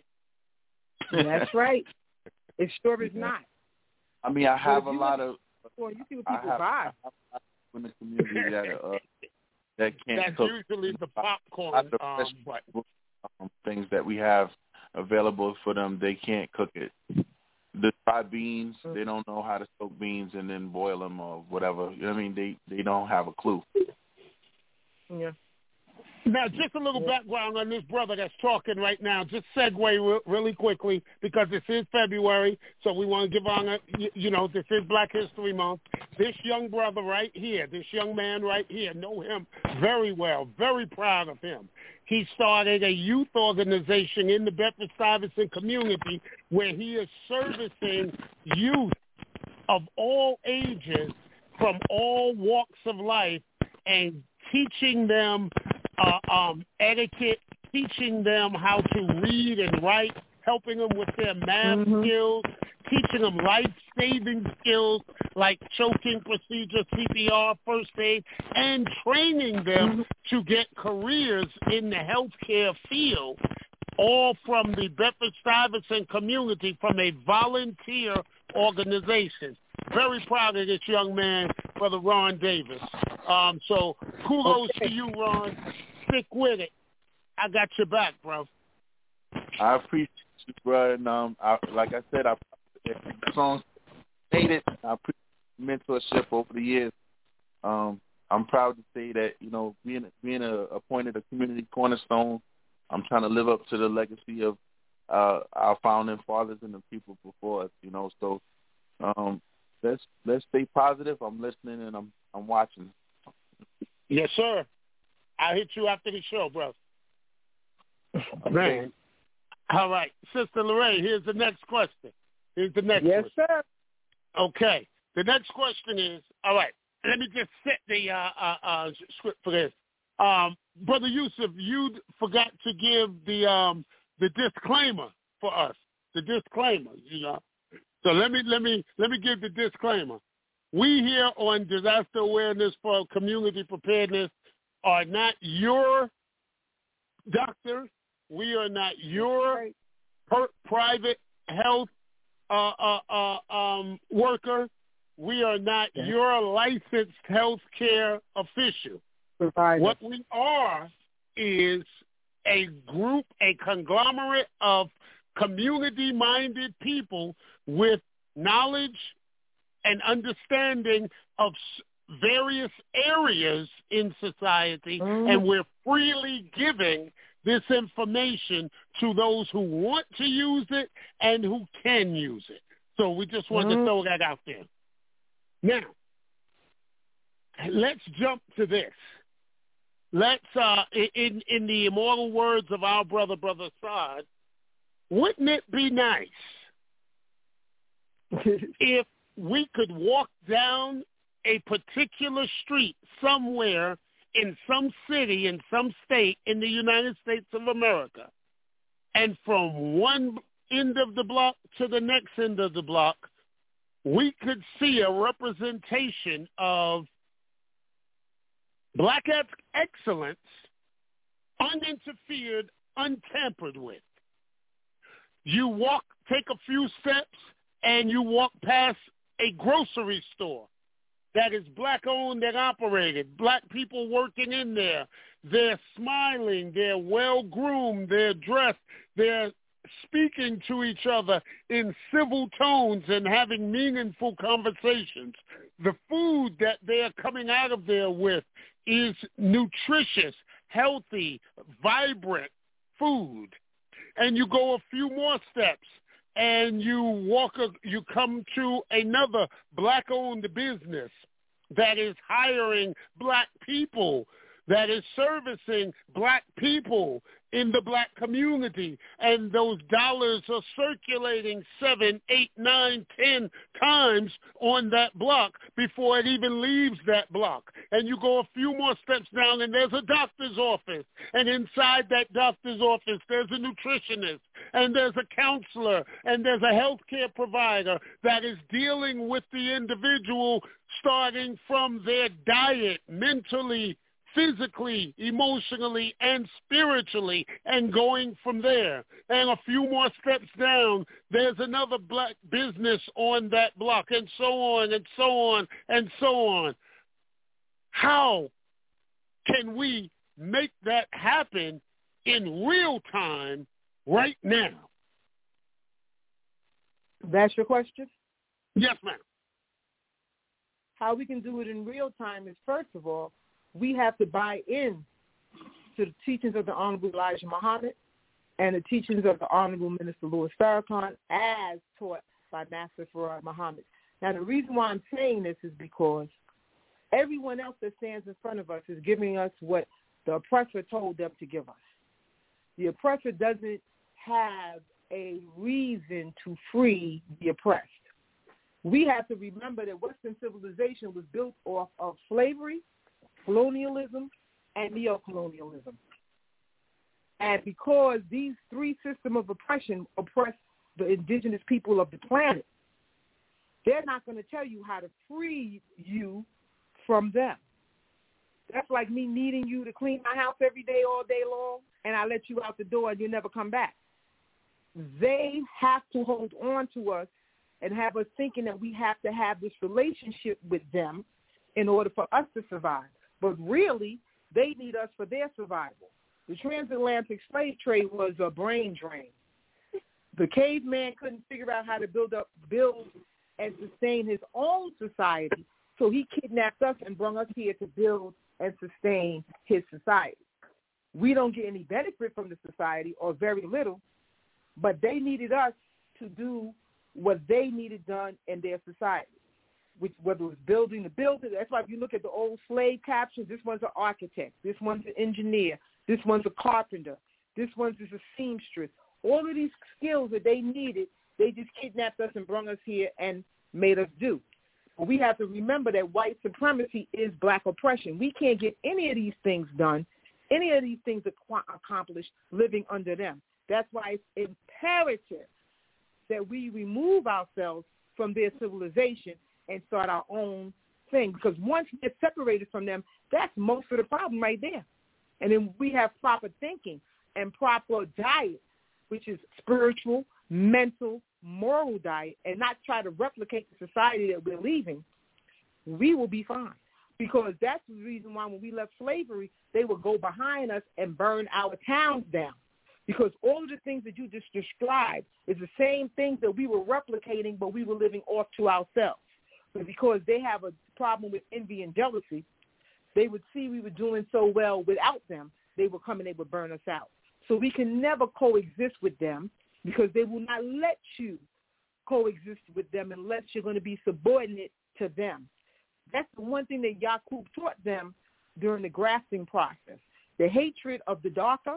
That's right. It sure is not. I mean, I have a lot of. Well, you see what I people have, buy. I have in the community that uh, that can't That's cook. usually the popcorn, the um, but um, things that we have available for them, they can't cook it. The dry beans, mm-hmm. they don't know how to soak beans and then boil them or whatever. You know what I mean? They they don't have a clue. Yeah. Now, just a little yeah. background on this brother that's talking right now. Just segue re- really quickly because this is February, so we want to give honor. You, you know, this is Black History Month. This young brother right here, this young man right here, know him very well. Very proud of him. He started a youth organization in the Bedford-Stuyvesant community where he is servicing youth of all ages from all walks of life and teaching them uh, um, etiquette, teaching them how to read and write, helping them with their math mm-hmm. skills, teaching them life-saving skills like choking procedure, C P R, first aid, and training them mm-hmm. to get careers in the healthcare field, all from the Bedford-Stuyvesant community, from a volunteer organization. Very proud of this young man, Brother Ron Davis. Um, so kudos okay. to you, Ron. Stick with it. I got your back, bro. I appreciate you, bro. And um, I, like I said, I songs made it. I appreciate mentorship over the years. Um, I'm proud to say that you know, being being a, appointed a community cornerstone, I'm trying to live up to the legacy of uh, our founding fathers and the people before us. You know, so um, let's let's stay positive. I'm listening and I'm I'm watching. Yes, sir. I'll hit you after the show, bro. Man. All right. Sister Lorraine, here's the next question. Here's the next yes, one. Yes, sir. Okay. The next question is, all right, let me just set the uh, uh, uh, script for this. Um, Brother Yusuf, you forgot to give the um, the disclaimer for us. The disclaimer, you know. So let me let me let me give the disclaimer. We here on Disaster Awareness for Community Preparedness are not your doctor. We are not your per- private health uh, uh, uh, um, worker. We are not okay. your licensed health care official. Provider. What we are is a group, a conglomerate of community-minded people with knowledge and understanding of various areas in society, mm. and we're freely giving this information to those who want to use it and who can use it. So we just wanted mm. to throw that out there. Now, let's jump to this. Let's, uh, in, in the immortal words of our brother, Brother Saad, wouldn't it be nice if we could walk down a particular street somewhere in some city, in some state in the United States of America, and from one end of the block to the next end of the block, we could see a representation of Black excellence, uninterfered, untampered with. You walk, take a few steps, and you walk past a grocery store that is Black-owned and operated, Black people working in there. They're smiling, they're well-groomed, they're dressed, they're speaking to each other in civil tones and having meaningful conversations. The food that they're coming out of there with is nutritious, healthy, vibrant food. And you go a few more steps and you walk, a, you come to another Black-owned business that is hiring Black people that is servicing black people in the black community, and those dollars are circulating seven, eight, nine, ten times on that block before it even leaves that block. And you go a few more steps down, and there's a doctor's office, and inside that doctor's office, there's a nutritionist, and there's a counselor, and there's a healthcare provider that is dealing with the individual starting from their diet, mentally, physically, emotionally, and spiritually, and going from there. And a few more steps down, there's another black business on that block, and so on, and so on, and so on. How can we make that happen in real time right now? That's your question? Yes, ma'am. How we can do it in real time is, first of all, we have to buy in to the teachings of the Honorable Elijah Muhammad and the teachings of the Honorable Minister Louis Farrakhan as taught by Master Farad Muhammad. Now, the reason why I'm saying this is because everyone else that stands in front of us is giving us what the oppressor told them to give us. The oppressor doesn't have a reason to free the oppressed. We have to remember that Western civilization was built off of slavery, colonialism, and neocolonialism. And because these three systems of oppression oppress the indigenous people of the planet, they're not going to tell you how to free you from them. That's like me needing you to clean my house every day, all day long, and I let you out the door and you never come back. They have to hold on to us and have us thinking that we have to have this relationship with them in order for us to survive. But really, they need us for their survival. The transatlantic slave trade was a brain drain. The caveman couldn't figure out how to build up, build and sustain his own society, so he kidnapped us and brought us here to build and sustain his society. We don't get any benefit from the society, or very little, but they needed us to do what they needed done in their society, which whether it was building the building. That's why if you look at the old slave captions, this one's an architect, this one's an engineer, this one's a carpenter, this one's is a seamstress. All of these skills that they needed, they just kidnapped us and brought us here and made us do. But we have to remember that white supremacy is black oppression. We can't get any of these things done, any of these things accomplished living under them. That's why it's imperative that we remove ourselves from their civilization and start our own thing. Because once we get separated from them, that's most of the problem right there. And then we have proper thinking and proper diet, which is spiritual, mental, moral diet, and not try to replicate the society that we're leaving, we will be fine. Because that's the reason why when we left slavery, they would go behind us and burn our towns down. Because all of the things that you just described is the same things that we were replicating, but we were living off to ourselves. But because they have a problem with envy and jealousy, they would see we were doing so well without them, they would come and they would burn us out. So we can never coexist with them because they will not let you coexist with them unless you're going to be subordinate to them. That's the one thing that Yaqub taught them during the grafting process, the hatred of the darker.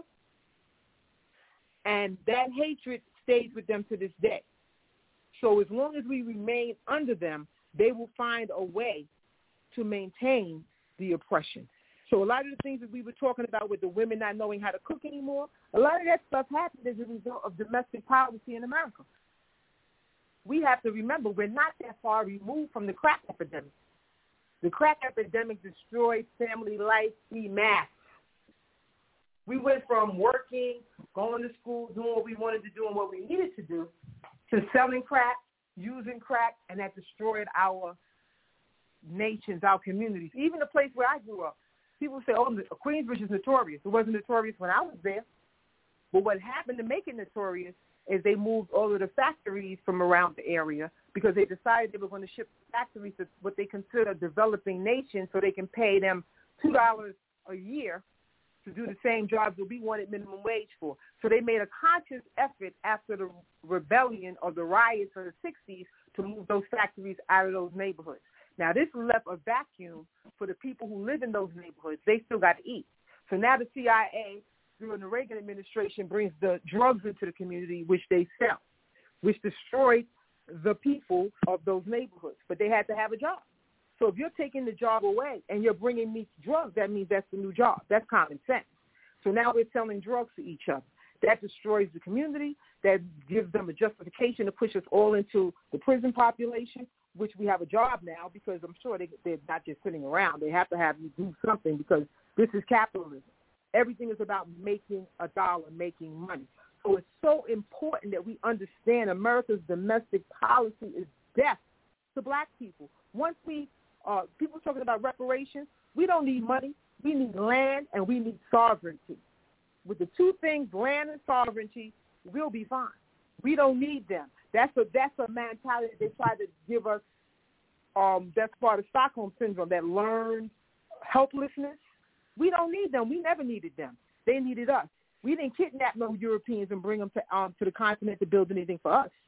And that hatred stays with them to this day. So as long as we remain under them, they will find a way to maintain the oppression. So a lot of the things that we were talking about with the women not knowing how to cook anymore, a lot of that stuff happened as a result of domestic policy in America. We have to remember we're not that far removed from the crack epidemic. The crack epidemic destroyed family life en masse. We went from working, going to school, doing what we wanted to do and what we needed to do, to selling crack, using crack, and that destroyed our nations, our communities. Even the place where I grew up, people say, oh, Queensbridge is notorious. It wasn't notorious when I was there. But what happened to make it notorious is they moved all of the factories from around the area because they decided they were going to ship factories to what they consider developing nations so they can pay them two dollars a year to do the same jobs that we wanted minimum wage for. So they made a conscious effort after the rebellion or the riots of the sixties to move those factories out of those neighborhoods. Now, this left a vacuum for the people who live in those neighborhoods. They still got to eat. So now the C I A, during the Reagan administration, brings the drugs into the community, which they sell, which destroyed the people of those neighborhoods. But they had to have a job. So if you're taking the job away and you're bringing me drugs, that means that's the new job. That's common sense. So now we're selling drugs to each other. That destroys the community. That gives them a justification to push us all into the prison population, which we have a job now because I'm sure they, they're not just sitting around. They have to have you do something because this is capitalism. Everything is about making a dollar, making money. So it's so important that we understand America's domestic policy is death to black people. Once we, uh, people talking about reparations, we don't need money. We need land and we need sovereignty. With the two things, land and sovereignty, we'll be fine. We don't need them. That's a that's a mentality they try to give us. Um, that's part of Stockholm Syndrome, that learned helplessness. We don't need them. We never needed them. They needed us. We didn't kidnap no Europeans and bring them to um, to the continent to build anything for us.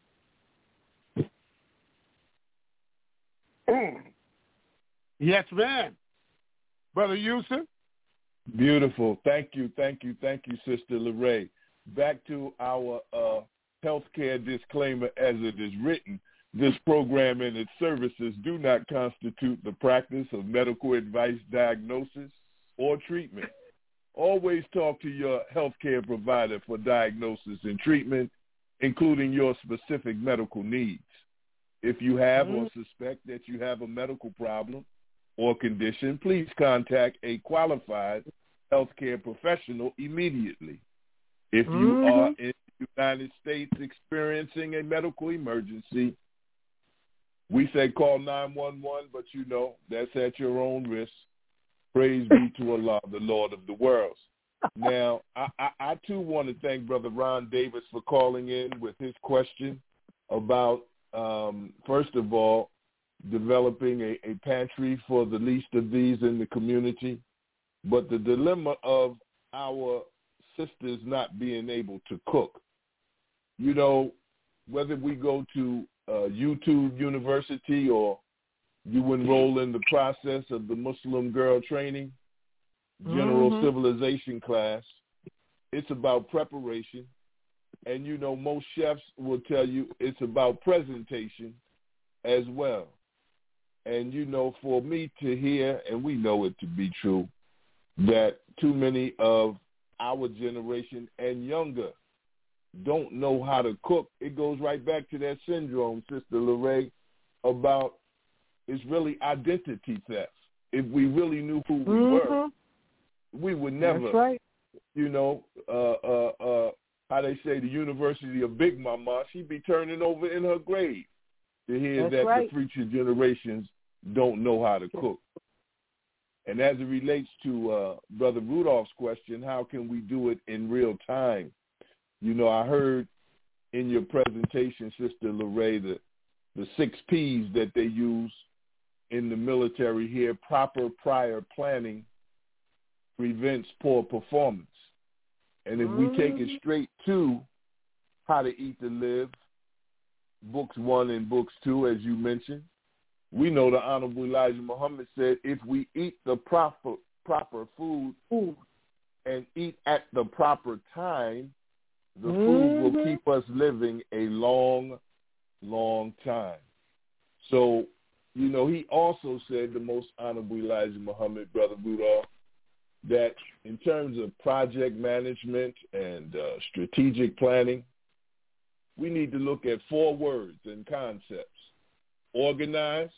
Mm. Yes, ma'am. Brother Yusuf? Beautiful. Thank you, thank you, thank you, Sister LeRae. Back to our uh, healthcare disclaimer as it is written. This program and its services do not constitute the practice of medical advice, diagnosis, or treatment. Always talk to your healthcare provider for diagnosis and treatment, including your specific medical needs. If you have mm-hmm. or suspect that you have a medical problem or condition, please contact a qualified healthcare professional immediately. If you mm-hmm. are in the United States experiencing a medical emergency, we say call nine one one, but you know that's at your own risk. Praise be to Allah, the Lord of the worlds. Now, I, I, I too want to thank Brother Ron Davis for calling in with his question about, um, first of all, developing a, a pantry for the least of these in the community, but the dilemma of our sisters not being able to cook. You know, whether we go to uh, YouTube University or you enroll in the process of the Muslim Girl Training, General mm-hmm. Civilization class, it's about preparation. And, you know, most chefs will tell you it's about presentation as well. And, you know, for me to hear, and we know it to be true, that too many of our generation and younger don't know how to cook, it goes right back to that syndrome, Sister LeRae, about it's really identity theft. If we really knew who we mm-hmm. were, we would never, That's right. you know, uh, uh, uh, how they say, the University of Big Mama, she'd be turning over in her grave to hear That's that right. the future generations don't know how to cook. And as it relates to uh, Brother Rudolph's question, how can we do it in real time? You know, I heard in your presentation, Sister LeRae, the, the six P's that they use in the military here. Proper prior planning prevents poor performance. And if we take it straight to How to Eat to Live, books one and books two, as you mentioned, we know the Honorable Elijah Muhammad said, if we eat the proper proper food Ooh. and eat at the proper time, the mm-hmm. food will keep us living a long, long time. So, you know, he also said, the Most Honorable Elijah Muhammad, Brother Rudolph, that in terms of project management and uh, strategic planning, we need to look at four words and concepts. Organize,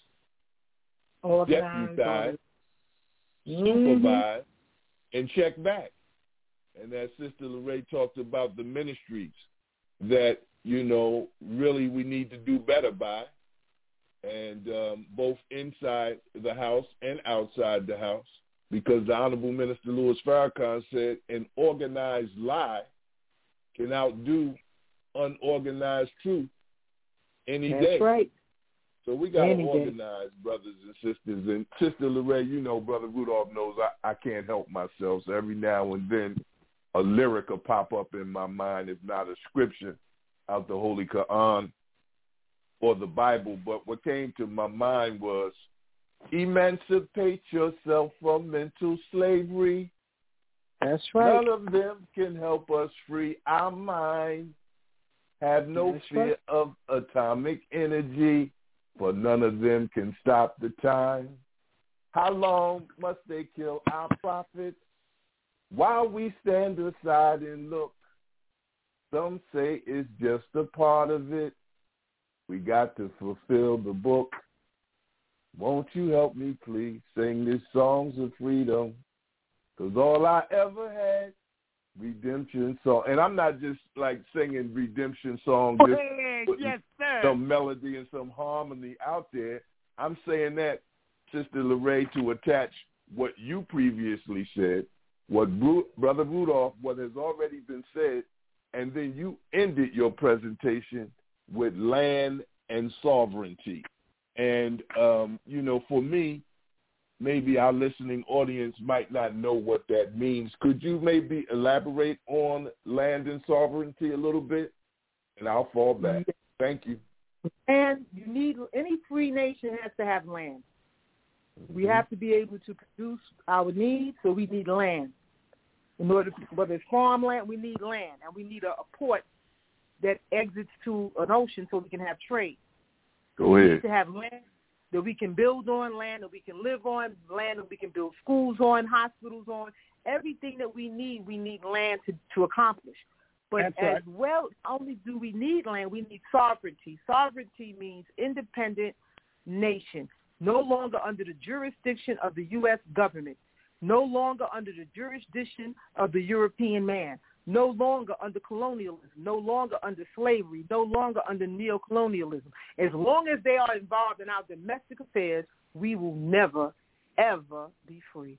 Organize deputize, mm-hmm. supervise, and check back. And as Sister LeRae talked about the ministries that, you know, really we need to do better by, and um, both inside the house and outside the house, because the Honorable Minister Louis Farrakhan said an organized lie can outdo unorganized truth any That's day. That's right. So we got to Any organize, day. brothers and sisters. And Sister LeRae, you know, Brother Rudolph knows I, I can't help myself. So every now and then a lyric will pop up in my mind, if not a scripture out the Holy Quran or the Bible. But what came to my mind was Emancipate yourself from mental slavery. That's right. None of them can help us free our mind. Have no That's fear right. of atomic energy, for none of them can stop the time. How long must they kill our prophets while we stand aside and look? Some say it's just a part of it. We got to fulfill the book. Won't you help me, please, sing these songs of freedom? Because all I ever had, redemption song. And I'm not just like singing redemption song, just Hey, putting yes, sir. some melody and some harmony out there. I'm saying that, Sister LeRae, to attach what you previously said, what Bru- Brother Rudolph, what has already been said, and then you ended your presentation with land and sovereignty. And, um, you know, for me, maybe our listening audience might not know what that means. Could you maybe elaborate on land and sovereignty a little bit? And I'll fall back. Thank you. And you need, any free nation has to have land. We have to be able to produce our needs, so we need land. In order, to, whether it's farmland, we need land, and we need a, a port that exits to an ocean so we can have trade. Go We ahead. need to have land that we can build on, land that we can live on, land that we can build schools on, hospitals on. Everything that we need, we need land to, to accomplish. But That's as right. well, not only do we need land, we need sovereignty. Sovereignty means independent nation, no longer under the jurisdiction of the U S government, no longer under the jurisdiction of the European man, no longer under colonialism, no longer under slavery, no longer under neocolonialism. As long as they are involved in our domestic affairs, we will never, ever be free.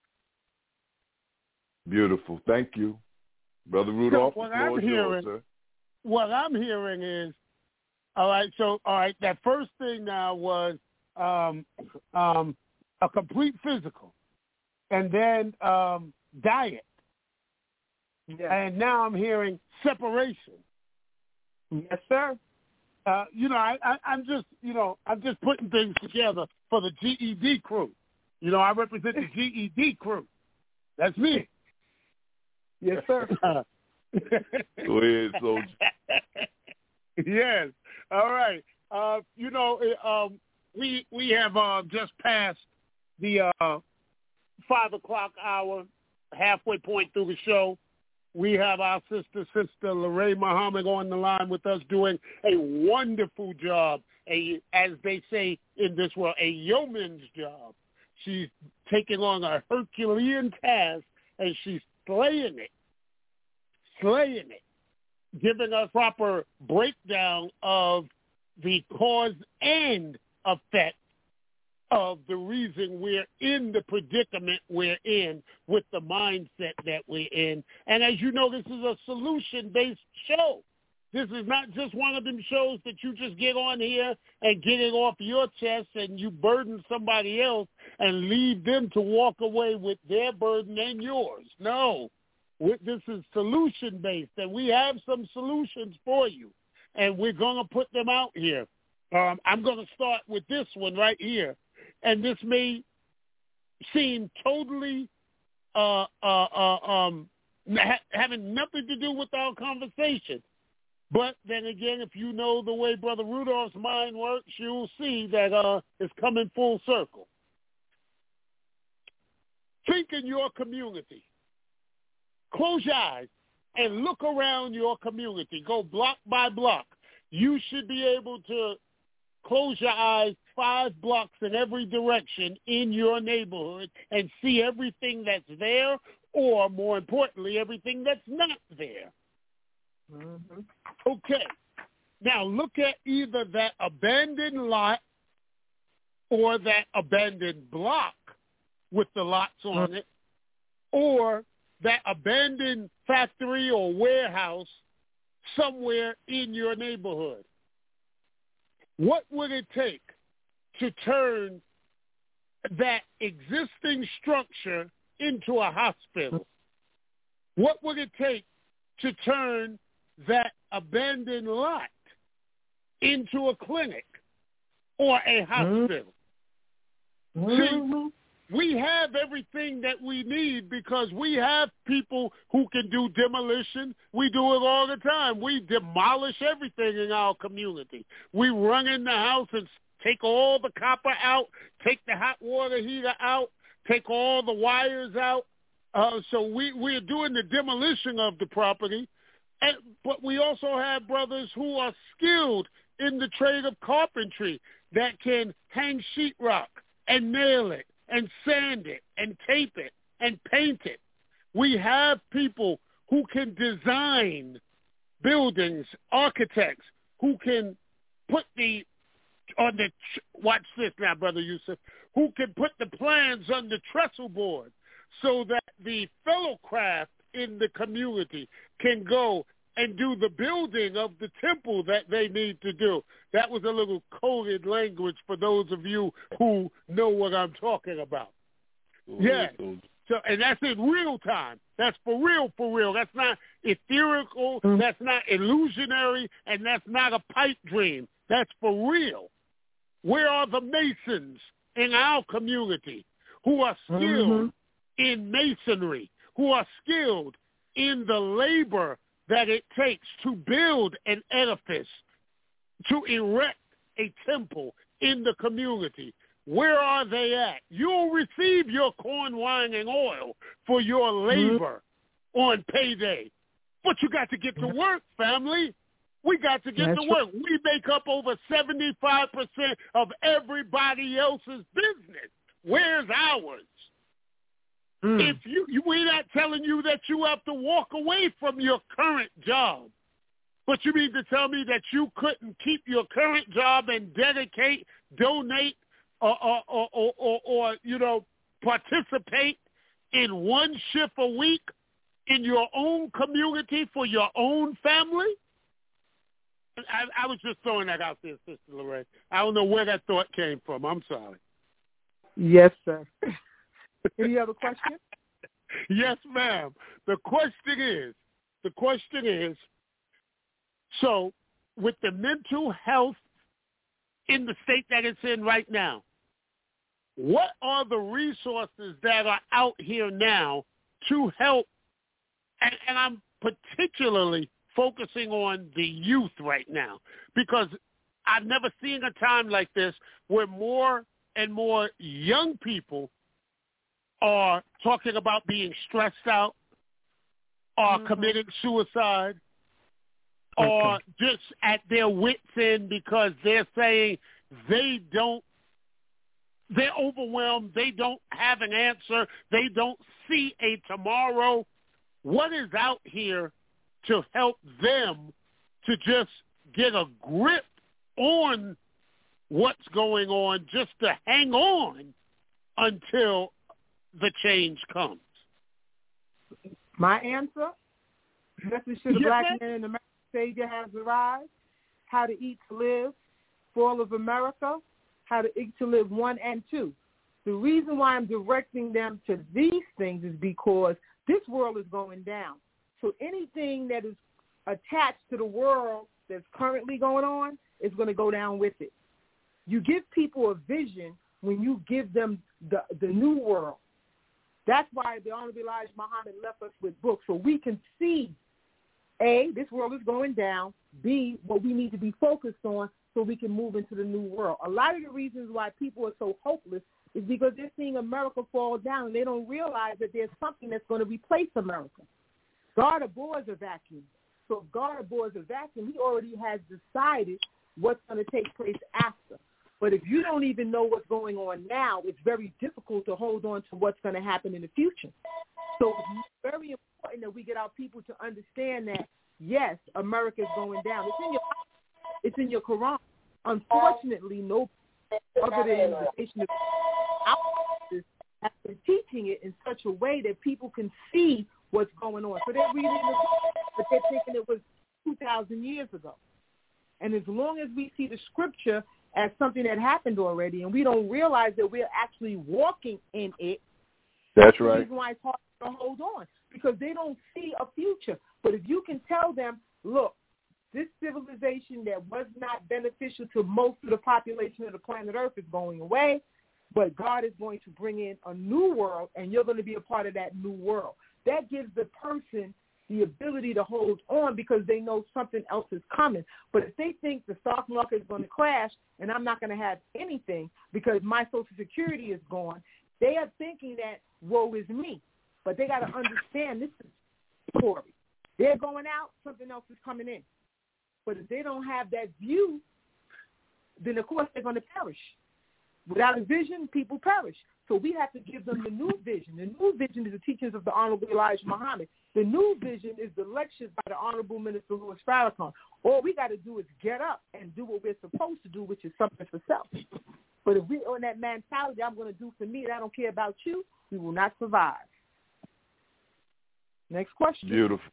Beautiful. Thank you. Brother Rudolph, So what the floor I'm is yours, hearing, sir. what I'm hearing is, all right, so, all right, that first thing now was um, um, a complete physical, and then um, diet. Yes, And now I'm hearing separation. yes sir. Uh, you know, I, I, I'm just, you know, I'm just putting things together for the G E D crew. You know, I represent the G E D crew. That's me. Yes, sir. Go ahead, soldier. Yes. All right. Uh, you know, um, we we have uh, just passed the uh, five o'clock hour, halfway point through the show. We have our sister, Sister LeRae Muhammad, on the line with us, doing a wonderful job, a, as they say in this world, a yeoman's job. She's taking on a Herculean task, and she's slaying it, slaying it, giving us proper breakdown of the cause and effect of the reason we're in the predicament we're in with the mindset that we're in. And as you know, this is a solution-based show. This is not just one of them shows that you just get on here and get it off your chest and you burden somebody else and leave them to walk away with their burden and yours. No, this is solution-based, and we have some solutions for you, and we're going to put them out here. Um, I'm going to start with this one right here. And this may seem totally uh, uh, uh, um, ha- having nothing to do with our conversation. But then again, if you know the way Brother Rudolph's mind works, you'll see that uh, it's coming full circle. Think in your community. Close your eyes and look around your community. Go block by block. You should be able to close your eyes five blocks in every direction in your neighborhood and see everything that's there, or more importantly, everything that's not there. Mm-hmm. Okay. Now look at either that abandoned lot or that abandoned block with the lots on mm-hmm. it, or that abandoned factory or warehouse somewhere in your neighborhood. What would it take to turn that existing structure into a hospital? What would it take to turn that abandoned lot into a clinic or a hospital? See, we have everything that we need because we have people who can do demolition. We do it all the time. We demolish everything in our community. We run in the house and take all the copper out, take the hot water heater out, take all the wires out. Uh, so we, we're doing the demolition of the property. And, but we also have brothers who are skilled in the trade of carpentry that can hang sheetrock and nail it and sand it and tape it and paint it. We have people who can design buildings, architects who can put the, on the, watch this now, Brother Yusuf, who can put the plans on the trestle board so that the fellow craft in the community can go and do the building of the temple that they need to do. That was a little coded language for those of you who know what I'm talking about. Ooh, yeah. ooh. So, and that's in real time. That's for real, for real. That's not ethereal. Mm-hmm. That's not illusionary, and that's not a pipe dream. That's for real. Where are the Masons in our community who are skilled mm-hmm. in masonry, who are skilled in the labor that it takes to build an edifice, to erect a temple in the community? Where are they at? You'll receive your corn, wine, and oil for your labor mm-hmm. on payday. But you got to get to work, family. We got to get That's to work. Right. We make up over seventy-five percent of everybody else's business. Where's ours? Mm. If you, you, we're not telling you that you have to walk away from your current job, but you mean to tell me that you couldn't keep your current job and dedicate, donate, or, or, or, or, or, or you know, participate in one shift a week in your own community for your own family? I, I was just throwing that out there, Sister Lorraine. I don't know where that thought came from. I'm sorry. Yes, sir. Any other question? Yes, ma'am. The question is, the question is, so with the mental health in the state that it's in right now, what are the resources that are out here now to help? And, and I'm particularly focusing on the youth right now because I've never seen a time like this where more and more young people are talking about being stressed out, or mm-hmm. committing suicide, okay. or just at their wits' end because they're saying they don't, they're overwhelmed, they don't have an answer, they don't see a tomorrow. What is out here to help them to just get a grip on what's going on, just to hang on until the change comes? My answer, message to the yes, black man. man in America, Savior has arrived. How to Eat to Live, Fall of America, How to Eat to Live one and two. The reason why I'm directing them to these things is because this world is going down. So anything that is attached to the world that's currently going on is going to go down with it. You give people a vision when you give them the, the new world. That's why the Honorable Elijah Muhammad left us with books, so we can see, A, this world is going down, B, what we need to be focused on so we can move into the new world. A lot of the reasons why people are so hopeless is because they're seeing America fall down, and they don't realize that there's something that's going to replace America. God abhors a vacuum. So if God abhors a vacuum, he already has decided what's going to take place after. But if you don't even know what's going on now, it's very difficult to hold on to what's going to happen in the future. So it's very important that we get our people to understand that, yes, America is going down. It's in your, it's in your Quran. Unfortunately, no other than the nation of outsiders have been teaching it in such a way that people can see what's going on. So they're reading the book, but they're thinking it was two thousand years ago. And as long as we see the scripture as something that happened already, and we don't realize that we're actually walking in it, that's right. The reason why it's hard to hold on, because they don't see a future. But if you can tell them, look, this civilization that was not beneficial to most of the population of the planet Earth is going away, but God is going to bring in a new world, and you're going to be a part of that new world. That gives the person the ability to hold on because they know something else is coming. But if they think the stock market is going to crash and I'm not going to have anything because my Social Security is gone, they are thinking that woe is me. But they got to understand this is story. They're going out, something else is coming in. But if they don't have that view, then of course they're going to perish. Without a vision, people perish. So we have to give them the new vision. The new vision is the teachings of the Honorable Elijah Muhammad. The new vision is the lectures by the Honorable Minister Louis Farrakhan. All we got to do is get up and do what we're supposed to do, which is something for self. But if we're on that mentality, I'm going to do for me and I don't care about you, we will not survive. Next question. Beautiful.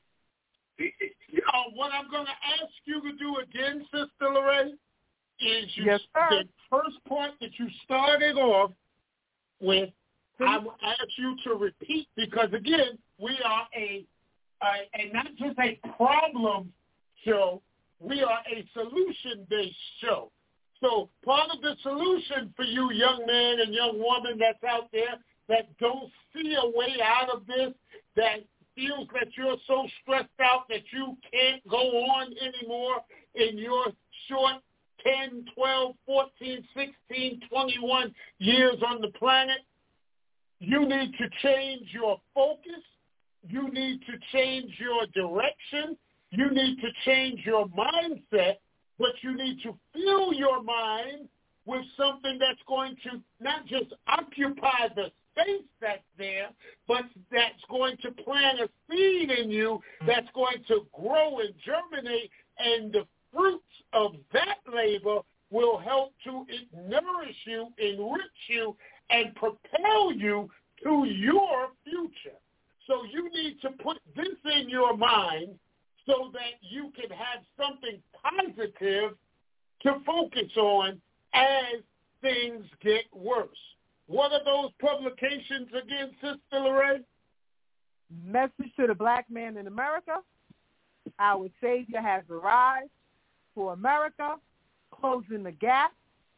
You know, what I'm going to ask you to do again, Sister Lorraine, is you, yes, the first part that you started off with, I will ask you to repeat because, again, we are a, a, a not just a problem show, we are a solution-based show. So part of the solution for you young man and young woman that's out there that don't see a way out of this, that feels that you're so stressed out that you can't go on anymore in your short ten, twelve, fourteen, sixteen, twenty-one years on the planet, you need to change your focus. You need to change your direction. You need to change your mindset, but you need to fill your mind with something that's going to not just occupy the space that's there, but that's going to plant a seed in you that's going to grow and germinate, and the fruits of that labor will help to nourish you, enrich you, and propel you to your future. So you need to put this in your mind so that you can have something positive to focus on as things get worse. What are those publications again, Sister Lorraine? Message to the Black Man in America, Our Savior Has Arrived, For America, Closing the Gap.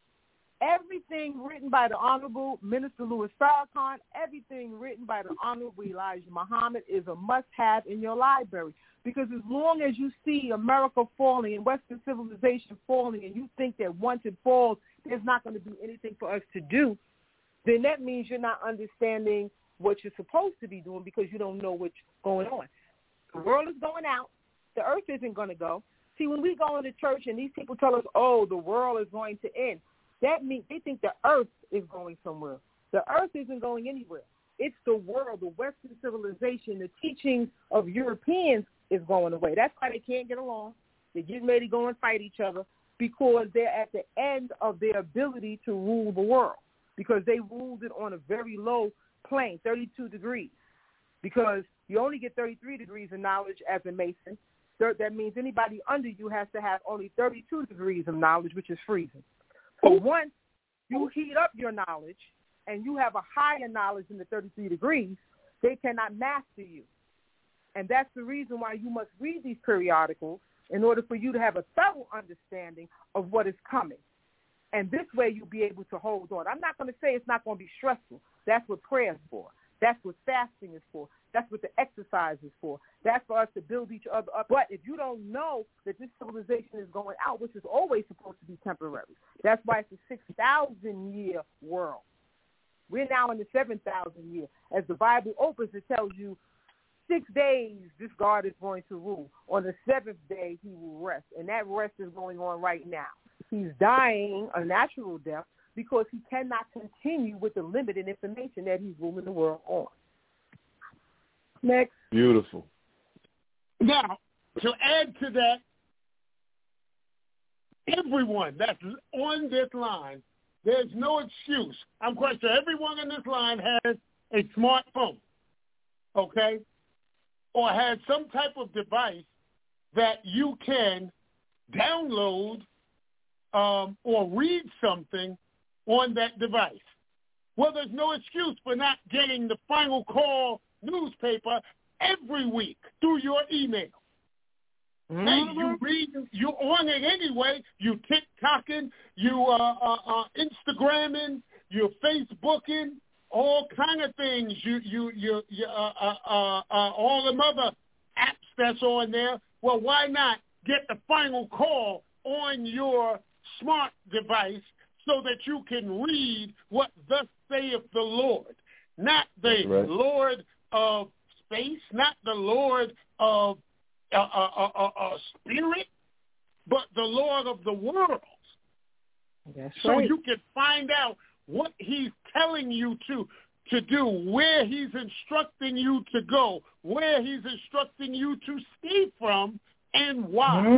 Everything written by the Honorable Minister Louis Farrakhan, everything written by the Honorable Elijah Muhammad is a must-have in your library. Because as long as you see America falling and Western civilization falling and you think that once it falls, there's not going to be anything for us to do, then that means you're not understanding what you're supposed to be doing because you don't know what's going on. The world is going out. The earth isn't going to go. See, when we go into church and these people tell us, oh, the world is going to end, that means they think the earth is going somewhere. The earth isn't going anywhere. It's the world, the Western civilization, the teachings of Europeans is going away. That's why they can't get along. They're getting ready to go and fight each other because they're at the end of their ability to rule the world because they ruled it on a very low plane, thirty-two degrees, because you only get thirty-three degrees of knowledge as a Mason. That means anybody under you has to have only thirty-two degrees of knowledge, which is freezing. So once you heat up your knowledge and you have a higher knowledge than the thirty-three degrees, they cannot master you. And that's the reason why you must read these periodicals in order for you to have a thorough understanding of what is coming. And this way you'll be able to hold on. I'm not going to say it's not going to be stressful. That's what prayer is for. That's what fasting is for. That's what the exercise is for. That's for us to build each other up. But if you don't know that this civilization is going out, which is always supposed to be temporary, that's why it's a six thousand year world. We're now in the seven thousand year. As the Bible opens, it tells you six days this God is going to rule. On the seventh day, he will rest. And that rest is going on right now. He's dying a natural death because he cannot continue with the limited information that he's ruling the world on. Next. Beautiful. Now, to add to that, everyone that's on this line, there's no excuse. I'm quite sure everyone on this line has a smartphone, okay, or has some type of device that you can download um, or read something on that device. Well, there's no excuse for not getting the Final Call newspaper every week through your email. Mm-hmm. Hey, you read, you're on it anyway. You TikToking, you uh, uh, uh, Instagramming, you're Facebooking, all kind of things. You, you, you, you uh, uh, uh, uh, all them other apps that's on there. Well, why not get the final call on your smart device so that you can read what thus saith the Lord, not the right. Lord of space, not the Lord of uh, uh, uh, uh, uh, spirit, but the Lord of the world. That's so right. you can find out what he's telling you to to do, where he's instructing you to go, where he's instructing you to stay from, and why. Mm-hmm.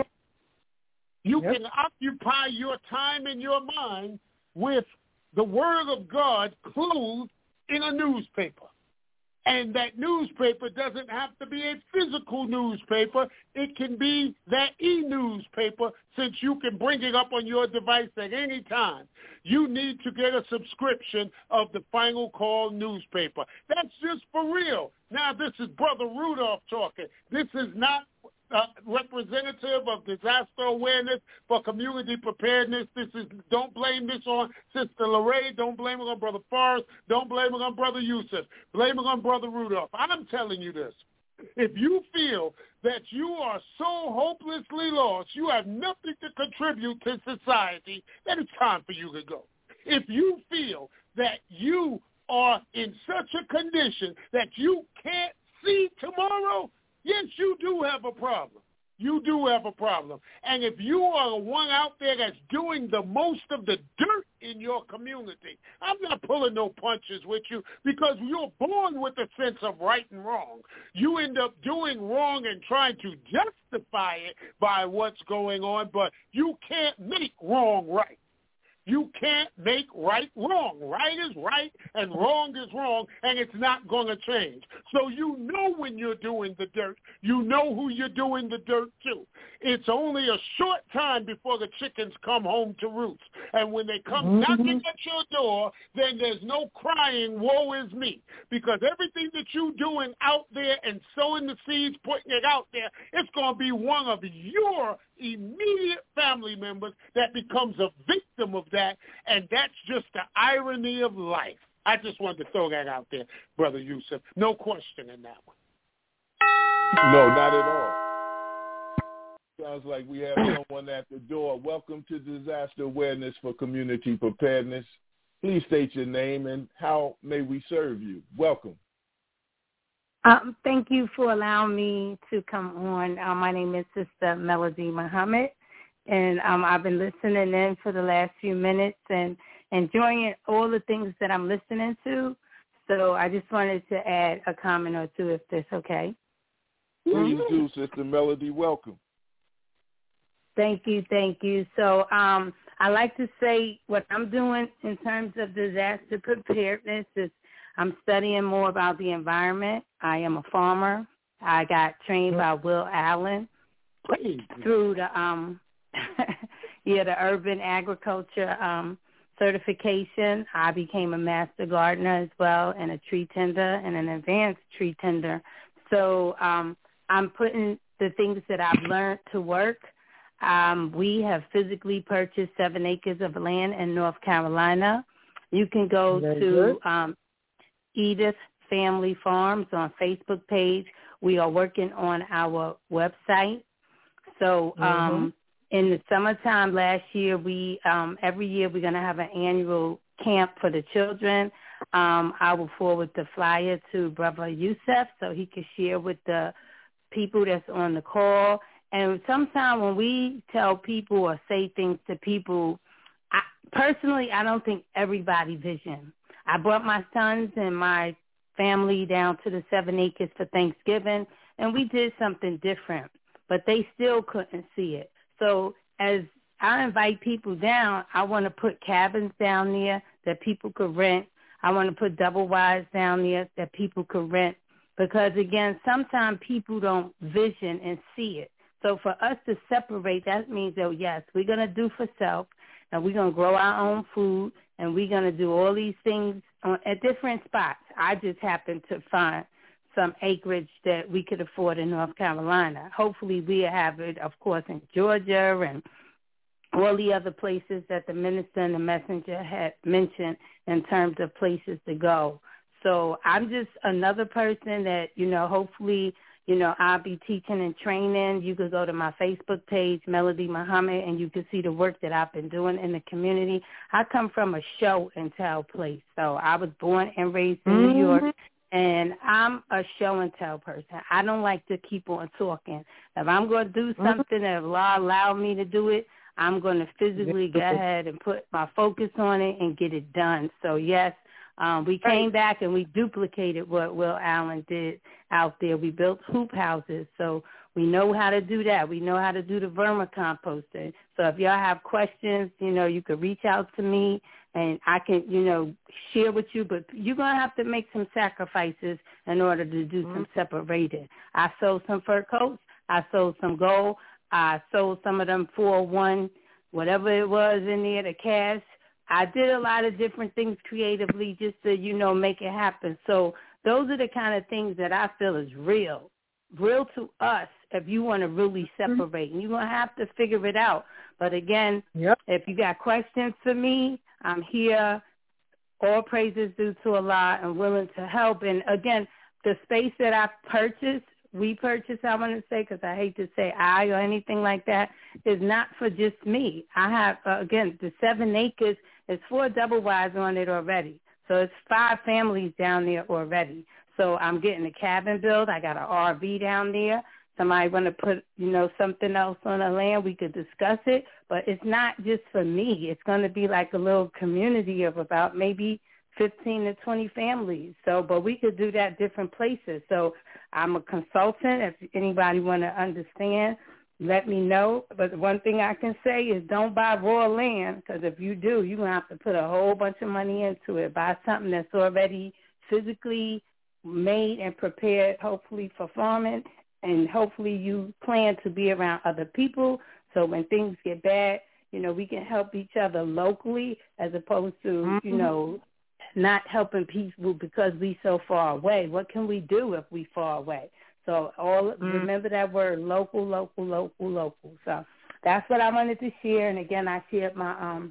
You yep. can occupy your time and your mind with the Word of God clothed in a newspaper. And that newspaper doesn't have to be a physical newspaper. It can be that e-newspaper, since you can bring it up on your device at any time. You need to get a subscription of the Final Call newspaper. That's just for real. Now, this is Brother Rudolph talking. This is not Uh, representative of disaster awareness for community preparedness. This is, don't blame this on Sister Lorraine. Don't blame it on Brother Forrest. Don't blame it on Brother Yusuf. Blame it on Brother Rudolph. I'm telling you this. If you feel that you are so hopelessly lost, you have nothing to contribute to society, then it's time for you to go. If you feel that you are in such a condition that you can't see tomorrow, yes, you do have a problem. You do have a problem. And if you are the one out there that's doing the most of the dirt in your community, I'm not pulling no punches with you, because you're born with a sense of right and wrong. You end up doing wrong and trying to justify it by what's going on, but you can't make wrong right. You can't make right wrong. Right is right and wrong is wrong, and it's not going to change. So you know when you're doing the dirt. You know who you're doing the dirt to. It's only a short time before the chickens come home to roost. And when they come mm-hmm. knocking at your door, then there's no crying, woe is me. Because everything that you're doing out there and sowing the seeds, putting it out there, it's going to be one of your immediate family members that becomes a victim of that, and that's just the irony of life. I just wanted to throw that out there, Brother Yusuf. No question in that one. No, not at all. Sounds like we have someone at the door. Welcome to Disaster Awareness for Community Preparedness. Please state your name and how may we serve you. Welcome. Um, thank you for allowing me to come on. Uh, my name is Sister Melody Muhammad, and um, I've been listening in for the last few minutes and enjoying all the things that I'm listening to. So I just wanted to add a comment or two, if that's okay. Please do, Sister Melody. Welcome. Thank you, thank you. So um, I like to say what I'm doing in terms of disaster preparedness is I'm studying more about the environment. I am a farmer. I got trained by Will Allen through the um, yeah the urban agriculture um, certification. I became a master gardener as well, and a tree tender and an advanced tree tender. So um, I'm putting the things that I've learned to work. Um, we have physically purchased seven acres of land in North Carolina. You can go Very to um, Edith Family Farms on Facebook page. We are working on our website. So um, mm-hmm. in the summertime last year, we um, every year we're going to have an annual camp for the children. Um, I will forward the flyer to Brother Yusuf so he can share with the people that's on the call. And sometimes when we tell people or say things to people, I, personally, I don't think everybody vision. I brought my sons and my family down to the seven acres for Thanksgiving, and we did something different, but they still couldn't see it. So as I invite people down, I want to put cabins down there that people could rent. I want to put double wides down there that people could rent because, again, sometimes people don't vision and see it. So for us to separate, that means that, yes, we're going to do for self, and we're going to grow our own food, and we're going to do all these things on, at different spots. I just happened to find some acreage that we could afford in North Carolina. Hopefully we'll have it, of course, in Georgia and all the other places that the minister and the messenger had mentioned in terms of places to go. So I'm just another person that, you know, hopefully, you know, I'll be teaching and training. You could go to my Facebook page, Melody Muhammad, and you can see the work that I've been doing in the community. I come from a show and tell place. So I was born and raised in mm-hmm. New York, and I'm a show and tell person. I don't like to keep on talking. If I'm going to do something, mm-hmm. if Allah allowed me to do it, I'm going to physically go ahead and put my focus on it and get it done. So, yes, um, we came back and we duplicated what Will Allen did out there. We built hoop houses, so we know how to do that. We know how to do the vermicomposting. So if y'all have questions, you know, you could reach out to me, and I can, you know, share with you. But you're going to have to make some sacrifices in order to do mm-hmm. some separating. I sold some fur coats. I sold some gold. I sold some of them four oh one, whatever it was in there, the cash. I did a lot of different things creatively just to, you know, make it happen. So those are the kind of things that I feel is real, real to us if you want to really separate. And you're going to have to figure it out. But, again, yep. if you got questions for me, I'm here. All praises due to Allah and willing to help. And, again, the space that I purchased, we purchased, I want to say, because I hate to say I or anything like that, is not for just me. I have, uh, again, the seven acres is four double wides on it already. So it's five families down there already. So I'm getting a cabin built. I got an R V down there. Somebody want to put, you know, something else on the land, we could discuss it. But it's not just for me. It's going to be like a little community of about maybe fifteen to twenty families. So, but we could do that different places. So I'm a consultant. If anybody want to understand, let me know. But one thing I can say is don't buy raw land, because if you do, you're going to have to put a whole bunch of money into it. Buy something that's already physically made and prepared, hopefully, for farming, and hopefully you plan to be around other people. So when things get bad, you know, we can help each other locally as opposed to, mm-hmm. you know, not helping people because we so far away. What can we do if we far away? So all mm. remember that word, local, local, local, local. So that's what I wanted to share. And, again, I shared my um,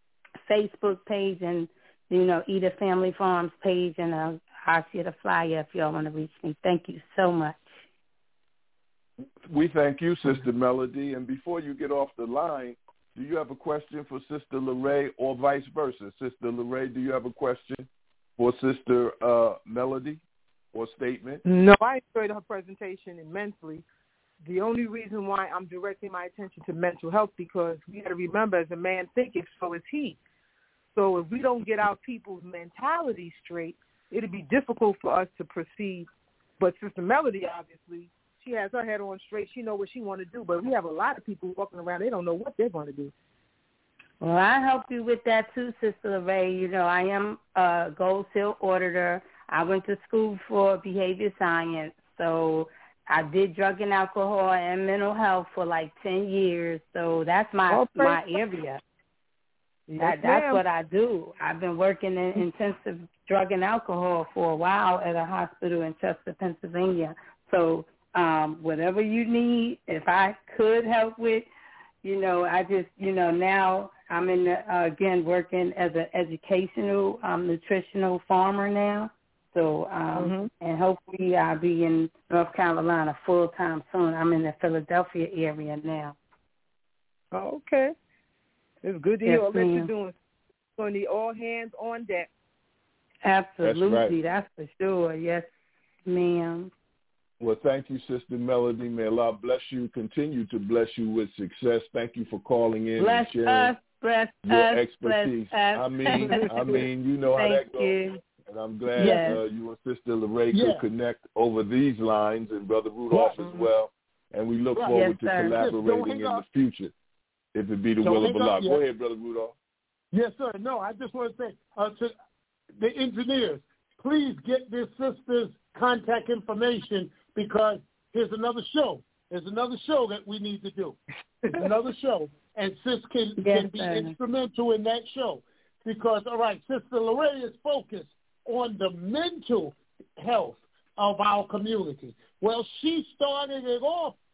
Facebook page and, you know, Eda Family Farms page, and uh, I'll share the flyer if y'all want to reach me. Thank you so much. We thank you, Sister Melody. And before you get off the line, do you have a question for Sister LaRae or vice versa? Sister LaRae, do you have a question for Sister uh, Melody or statement? No, I enjoyed her presentation immensely. The only reason why I'm directing my attention to mental health, because we got to remember, as a man thinketh, so is he. So if we don't get our people's mentality straight, it'll be difficult for us to proceed. But Sister Melody, obviously, she has her head on straight. She knows what she want to do. But we have a lot of people walking around. They don't know what they're going to do. Well, I help you with that too, Sister LaRae. You know, I am a Gold Seal auditor. I went to school for behavior science. So I did drug and alcohol and mental health for like ten years. So that's my oh, my area. Yes, that, that's ma'am. What I do. I've been working in intensive drug and alcohol for a while at a hospital in Chester, Pennsylvania. So Um, whatever you need, if I could help with, you know, I just, you know, now I'm in the, uh, again, working as an educational, um, nutritional farmer now. So, um, mm-hmm. and hopefully I'll be in North Carolina full time soon. I'm in the Philadelphia area now. Oh, okay. It's good to hear what you're doing. It's going to need all hands on deck. Absolutely. That's, right. That's for sure. Yes, ma'am. Well, thank you, Sister Melody. May Allah bless you, continue to bless you with success. Thank you for calling in bless and sharing us, bless your us, expertise. Bless I mean, I mean, you know how that goes. You. And I'm glad yes. uh, you and Sister LaRae yeah. could connect over these lines, and Brother Rudolph right. as well. And we look right. forward yes, to sir. collaborating in up. the future, if it be the Don't will of Allah. up, Go yeah. ahead, Brother Rudolph. Yes, sir. No, I just want to say uh, to the engineers, please get this sister's contact information, because here's another show. There's another show that we need to do. There's another show, and sis can, yes, can be sir. instrumental in that show. Because, all right, Sister LaRae is focused on the mental health of our community. Well, she started it off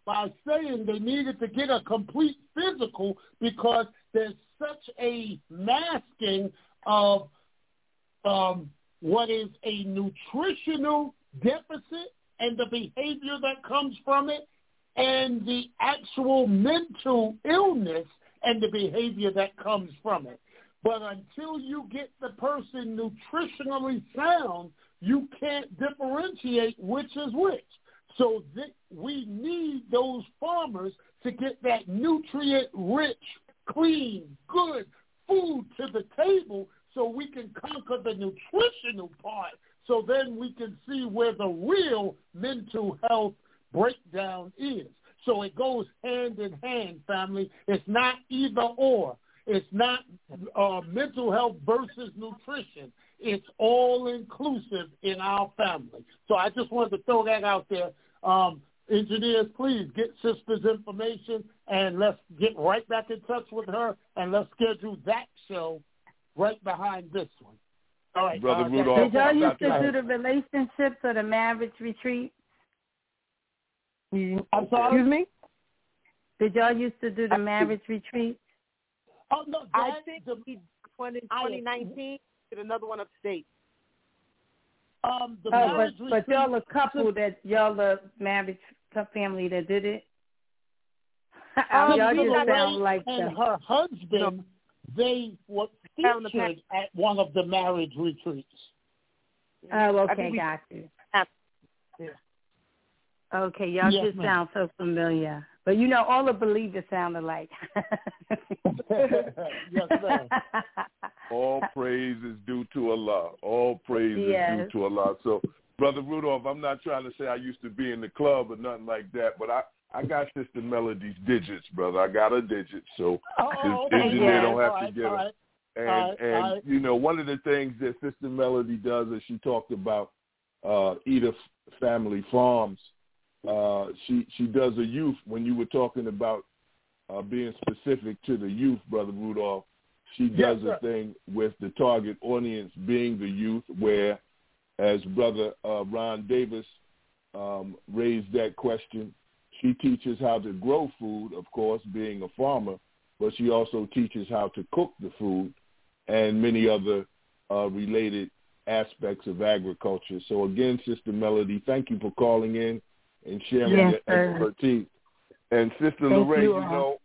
by saying they needed to get a complete physical because there's such a masking of um, what is a nutritional deficit and the behavior that comes from it, and the actual mental illness and the behavior that comes from it. But until you get the person nutritionally sound, you can't differentiate which is which. So th- we need those farmers to get that nutrient-rich, clean, good food to the table so we can conquer the nutritional part, so then we can see where the real mental health breakdown is. So it goes hand in hand, family. It's not either or. It's not uh, mental health versus nutrition. It's all inclusive in our family. So I just wanted to throw that out there. Um, engineers, please get sister's information and let's get right back in touch with her and let's schedule that show right behind this one. All right, Brother uh, Rudolph. Did y'all used to do the relationships or the marriage retreat? I'm sorry? Excuse me? Did y'all used to do the marriage retreat? Oh, no, I that, think the, we in twenty nineteen did another one upstate. Um, the oh, marriage but, but y'all a couple that y'all a marriage family that did it. Um, y'all just sound like and them. her husband, no. they were featured at one of the marriage retreats. Oh, okay, we, got you. Yeah. Okay, y'all yes, just ma'am. sound so familiar. But, you know, all the believers sound alike. Yes, ma'am. All praise is due to Allah. All praise yes. is due to Allah. So, Brother Rudolph, I'm not trying to say I used to be in the club or nothing like that, but I, I got Sister Melody's digits, brother. I got her digits, so oh, the okay. engineer yeah. don't have all to right, get them. right. And, right, and right. you know, one of the things that Sister Melody does is she talked about uh, Edith Family Farms. Uh, she she does a youth. When you were talking about uh, being specific to the youth, Brother Rudolph, she does yes, a thing with the target audience being the youth, where, as Brother uh, Ron Davis um, raised that question, she teaches how to grow food, of course, being a farmer, but she also teaches how to cook the food and many other uh, related aspects of agriculture. So again, Sister Melody, thank you for calling in and sharing yes, your sir. expertise. And Sister Thank Lorraine, you, you know,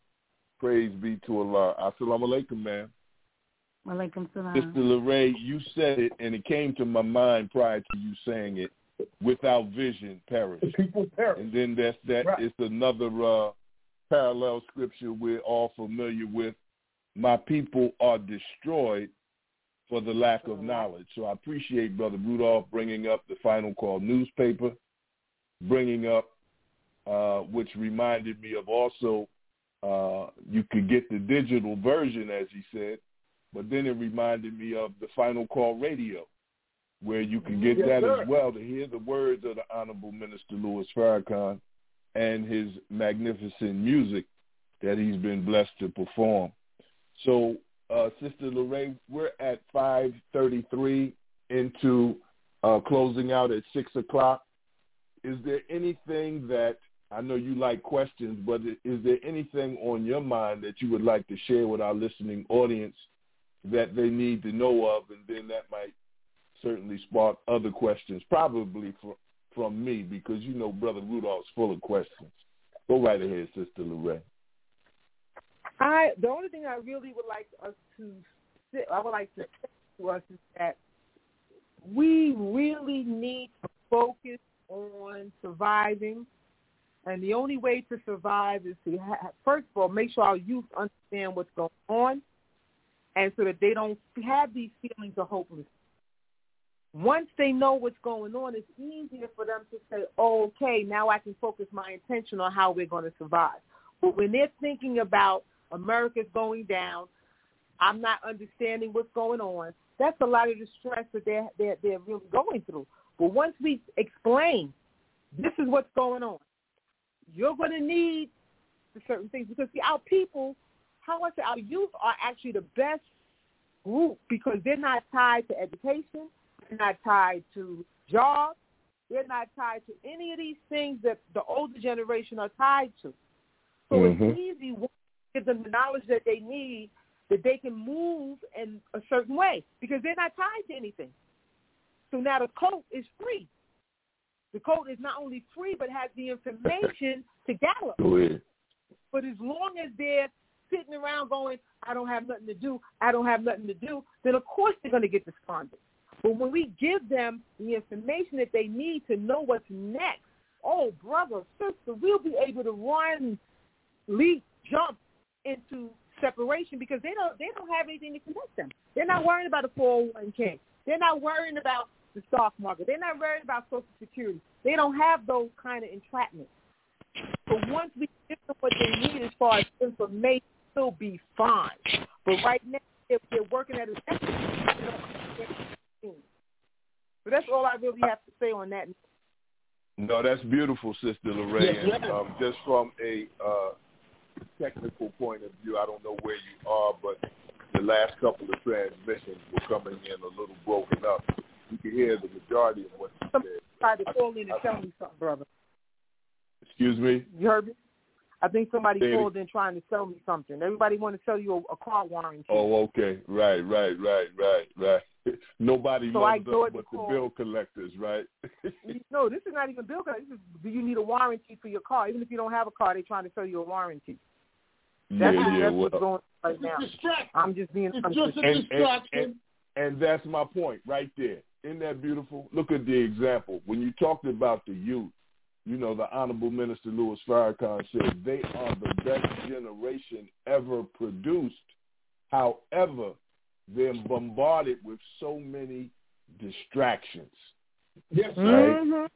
praise be to Allah. Assalamu alaikum, ma'am. Walaikum salam. Sister Lorraine, you said it, and it came to my mind prior to you saying it. Without vision, perish. People perish. And then that's that. Right. It's another uh, parallel scripture we're all familiar with. My people are destroyed for the lack of knowledge. So I appreciate Brother Rudolph bringing up the Final Call newspaper, bringing up, uh, which reminded me of also uh, you could get the digital version, as he said, but then it reminded me of the Final Call radio, where you can get yes, that sir. as well to hear the words of the Honorable Minister Louis Farrakhan and his magnificent music that he's been blessed to perform. So, uh, Sister Lorraine, we're at five thirty-three into uh, closing out at six o'clock. Is there anything that, I know you like questions, but is there anything on your mind that you would like to share with our listening audience that they need to know of, and then that might certainly spark other questions, probably for, from me, because you know Brother Rudolph's full of questions. Go right ahead, Sister Lorraine. I the only thing I really would like us to sit, I would like to say to us is that we really need to focus on surviving, and the only way to survive is to have, first of all, make sure our youth understand what's going on, and so that they don't have these feelings of hopelessness. Once they know what's going on, it's easier for them to say, oh, okay, now I can focus my attention on how we're going to survive. But when they're thinking about America's going down, I'm not understanding what's going on, that's a lot of the stress that they're, they're, they're really going through. But once we explain, this is what's going on, you're going to need certain things. Because, see, our people, how I say, our youth are actually the best group because they're not tied to education. They're not tied to jobs. They're not tied to any of these things that the older generation are tied to. So mm-hmm. it's easy to give them the knowledge that they need, that they can move in a certain way because they're not tied to anything. So now the code is free. The code is not only free but has the information to Gallup. Go ahead. But as long as they're sitting around going, I don't have nothing to do, I don't have nothing to do, then of course they're going to get despondent. But when we give them the information that they need to know what's next, oh, brother, sister, we'll be able to run, leap, jump into separation because they don't they don't have anything to connect them. They're not worrying about a four oh one k. They're not worrying about the stock market. They're not worried about Social Security. They don't have those kind of entrapments. But once we give them what they need as far as information, they'll be fine. But right now, if they're working at a deficit, so that's all I really have to say on that. No, that's beautiful, Sister Lorraine. Yes, um, just from a uh, technical point of view, I don't know where you are, but the last couple of transmissions were coming in a little broken up. You can hear the majority of what you Somebody said. tried to call in and tell me something, brother. Excuse me? You heard me? I think somebody Say called in trying to sell me something. Everybody want to sell you a, a car warranty. Oh, okay. Right, right, right, right, right. Nobody so loves us but the bill collectors, right? No, this is not even bill collectors. This is, do you need a warranty for your car? Even if you don't have a car, they're trying to sell you a warranty. That's, yeah, yeah. that's Well, what's going on right now. I'm just being It's just a and, distraction. and, and, and that's my point right there. Isn't that beautiful? Look at the example. When you talked about the youth, you know, the Honorable Minister Louis Farrakhan said they are the best generation ever produced. However, they're bombarded with so many distractions. Yes, right? Mm-hmm.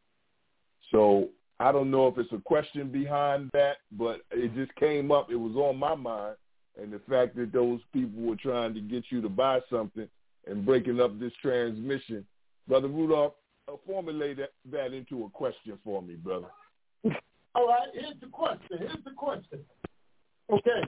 So I don't know if it's a question behind that, but it just came up. It was on my mind. And the fact that those people were trying to get you to buy something and breaking up this transmission. Brother Rudolph, uh, formulate that, that into a question for me, brother. All right, here's the question. Here's the question. Okay.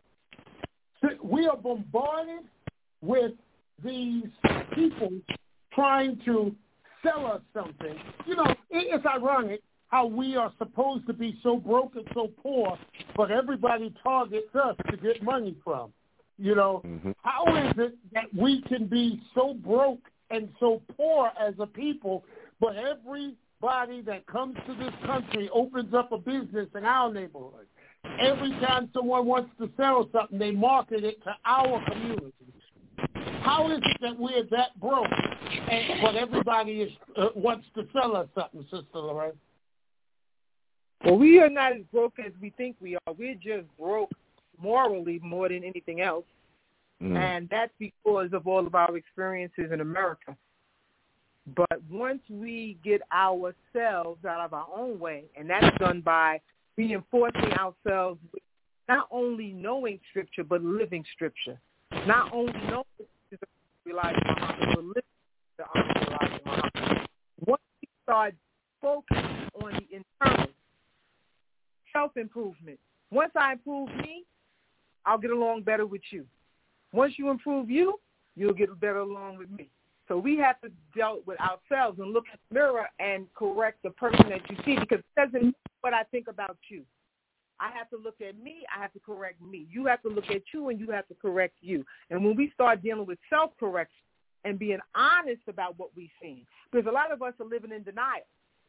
So we are bombarded with these people trying to sell us something. You know, it's ironic how we are supposed to be so broke and so poor, but everybody targets us to get money from. You know, mm-hmm. How is it that we can be so broke and so poor as a people, but everybody that comes to this country opens up a business in our neighborhood? Every time someone wants to sell something, they market it to our community. How is it that we're that broke, and, but everybody is, uh, wants to sell us something, Sister Lorraine? Well, we are not as broke as we think we are. We're just broke morally more than anything else. Mm. And that's because of all of our experiences in America. But once we get ourselves out of our own way, and that's done by reinforcing ourselves with not only knowing Scripture, but living Scripture. Not only knowing Scripture, Elijah Muhammad, but living the Elijah Muhammad. Once we start focusing on the internal, self-improvement. Once I improve me, I'll get along better with you. Once you improve you, you'll get better along with me. So we have to deal with ourselves and look at the mirror and correct the person that you see, because it doesn't mean what I think about you. I have to look at me, I have to correct me. You have to look at you, and you have to correct you. And when we start dealing with self-correction and being honest about what we've seen, because a lot of us are living in denial.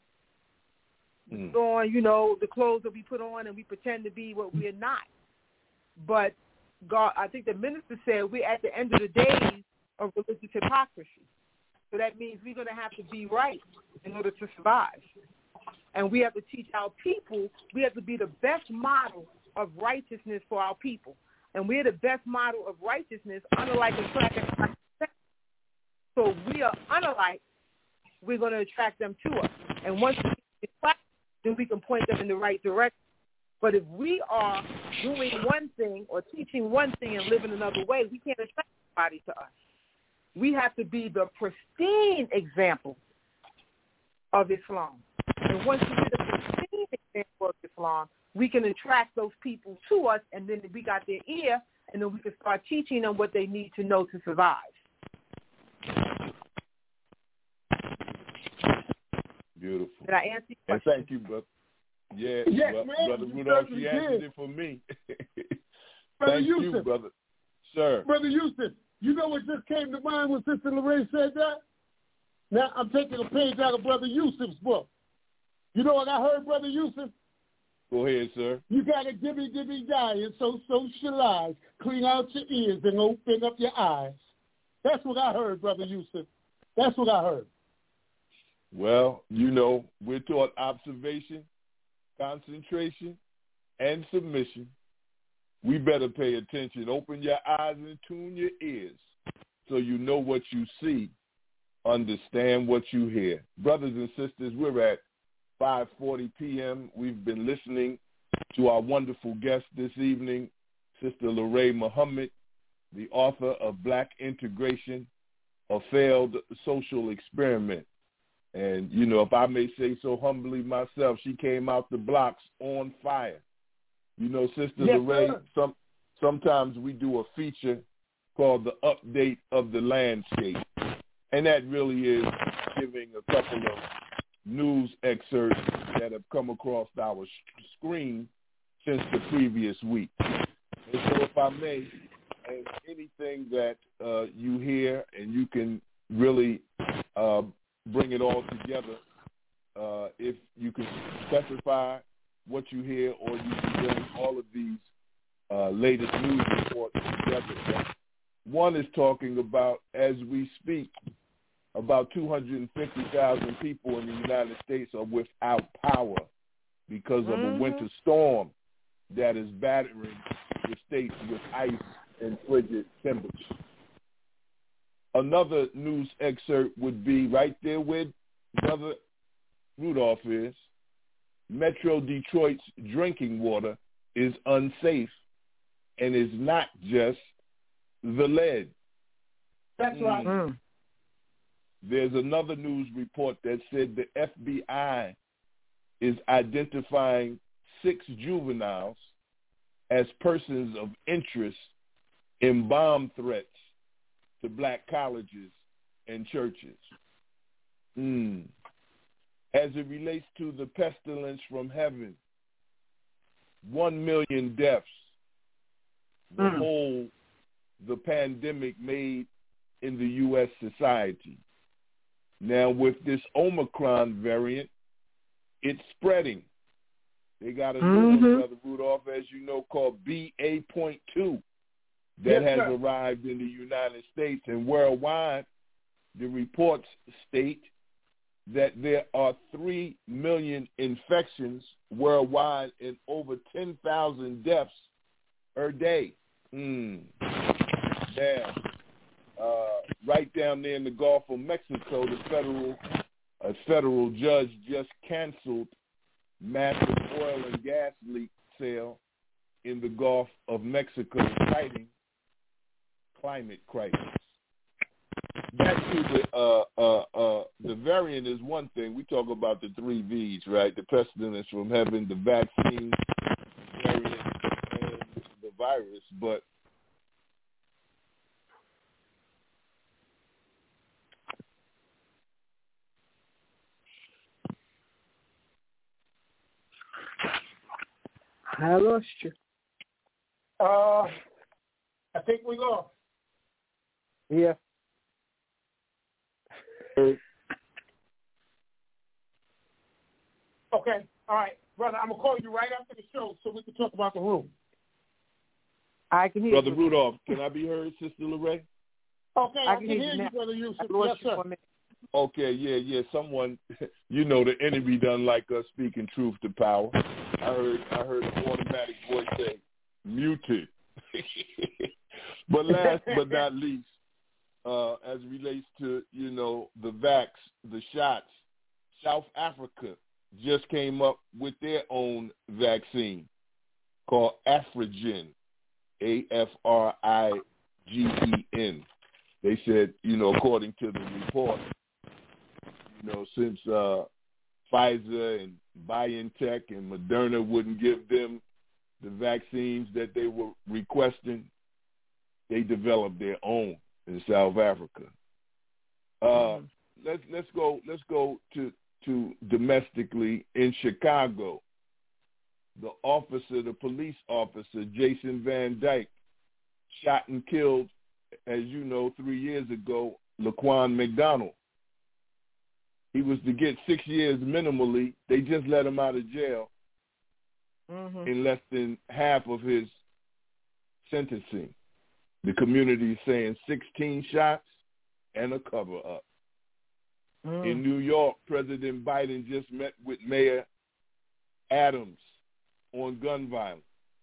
Mm. On, you know, the clothes that we put on, and we pretend to be what we're not. But God, I think the minister said we're at the end of the days of religious hypocrisy. So that means we're going to have to be right in order to survive. And we have to teach our people, we have to be the best model of righteousness for our people. And we're the best model of righteousness, unlike and track. So we are unlike, we're going to attract them to us. And once we attract, then we can point them in the right direction. But if we are doing one thing or teaching one thing and living another way, we can't attract anybody to us. We have to be the pristine example of Islam. And once we get the pristine example of Islam, we can attract those people to us, and then we got their ear, and then we can start teaching them what they need to know to survive. Beautiful. Did I answer your and question? thank you, brother. Yeah, Yes, bro- ma'am. Brother You Rudolph, certainly she answered did. it for me. Brother Thank Yusuf. you, brother. Sir. Brother Yusuf, you know what just came to mind when Sister Lorraine said that? Now, I'm taking a page out of Brother Yusuf's book. You know what I heard, Brother Yusuf? Go ahead, sir. You got to dibby dibby die and so socialize. Clean out your ears and open up your eyes. That's what I heard, Brother Yusuf. That's what I heard. Well, you know, we're taught observation, concentration, and submission. We better pay attention. Open your eyes and tune your ears so you know what you see, understand what you hear. Brothers and sisters, we're at five forty p.m. We've been listening to our wonderful guest this evening, Sister Lorraine Muhammad, the author of Black Integration, A Failed Social Experiment. And, you know, if I may say so humbly myself, she came out the blocks on fire. You know, Sister Yes, Lorraine, sir. some, sometimes we do a feature called the Update of the Landscape. And that really is giving a couple of news excerpts that have come across our sh- screen since the previous week. And so if I may, and anything that uh, you hear and you can really uh, bring it all together, uh, if you can specify what you hear, or you can bring all of these uh, latest news reports together. One is talking about, as we speak, about two hundred fifty thousand people in the United States are without power because of Mm-hmm. a winter storm that is battering the state with ice and frigid temperatures. Another news excerpt would be right there where Brother Rudolph is. Metro Detroit's drinking water is unsafe and is not just the lead. That's Mm. right. Mm. There's another news report that said the F B I is identifying six juveniles as persons of interest in bomb threats to black colleges and churches. Mm. As it relates to the pestilence from heaven, one million deaths, the Mm. whole, the pandemic made in the U S society. Now, with this Omicron variant, it's spreading. They got a new Mm-hmm. one, Brother Rudolph, as you know, called B A point two that Yes, has sir. arrived in the United States. And worldwide, the reports state that there are three million infections worldwide and over ten thousand deaths per day. Mm. Now, uh, right down there in the Gulf of Mexico, the federal a federal judge just canceled massive oil and gas leak sale in the Gulf of Mexico, citing climate crisis. Back to the uh, uh, uh, the variant is one thing. We talk about the three V's, right? The pestilence from heaven, the vaccine, variant, and the virus. But I lost you. Uh, I think we lost. Yeah. Okay. All right, brother. I'm gonna call you right after the show so we can talk about the room. I can hear Brother you. Rudolph, can I be heard, Sister Lorraine? Okay, I I can can hear hear you you, now. brother Yusuf. I Yes, lost you sir. for a minute. Okay, yeah, yeah. Someone, you know, the enemy doesn't like us speaking truth to power. I heard, I heard an automatic voice say, muted. But last but not least, uh, as it relates to, you know, the vax, the shots, South Africa just came up with their own vaccine called Afrigen, A F R I G E N. They said, you know, according to the report, you know, since uh, Pfizer and BioNTech and Moderna wouldn't give them the vaccines that they were requesting, they developed their own in South Africa. Uh, Mm-hmm. let's let's go let's go to to domestically in Chicago. The officer, the police officer, Jason Van Dyke, shot and killed, as you know, three years ago, Laquan McDonald. He was to get six years minimally. They just let him out of jail mm-hmm. in less than half of his sentencing. The community is saying sixteen shots and a cover-up. Mm. In New York, President Biden just met with Mayor Adams on gun violence.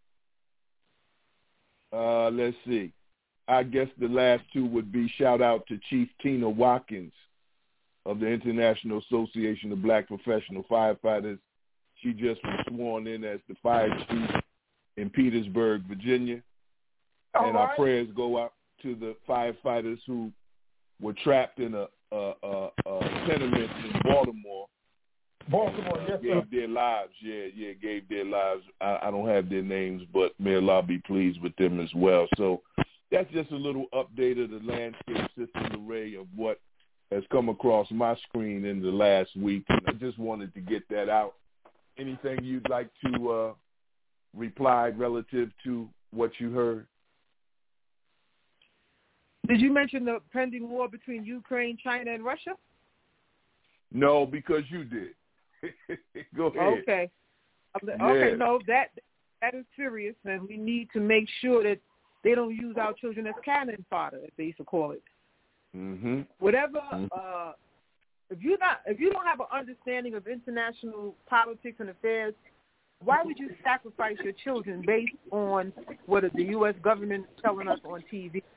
Uh, let's see. I guess the last two would be shout out to Chief Tina Watkins of the International Association of Black Professional Firefighters. She just was sworn in as the fire chief in Petersburg, Virginia. All and right. Our prayers go out to the firefighters who were trapped in a, a, a, a tenement in Baltimore. Baltimore, yes, gave sir. their lives, yeah, yeah, gave their lives. I, I don't have their names, but may Allah be pleased with them as well. So that's just a little update of the landscape system array of what has come across my screen in the last week. And I just wanted to get that out. Anything you'd like to uh, reply relative to what you heard? Did you mention the pending war between Ukraine, China, and Russia? No, because you did. Go ahead. Okay. Yeah. Okay, no, that that is serious, and we need to make sure that they don't use our children as cannon fodder, as they used to call it. Mm-hmm. Whatever. Mm-hmm. Uh, if you not, if you don't have an understanding of international politics and affairs, why would you sacrifice your children based on what the U S government is telling us on T V?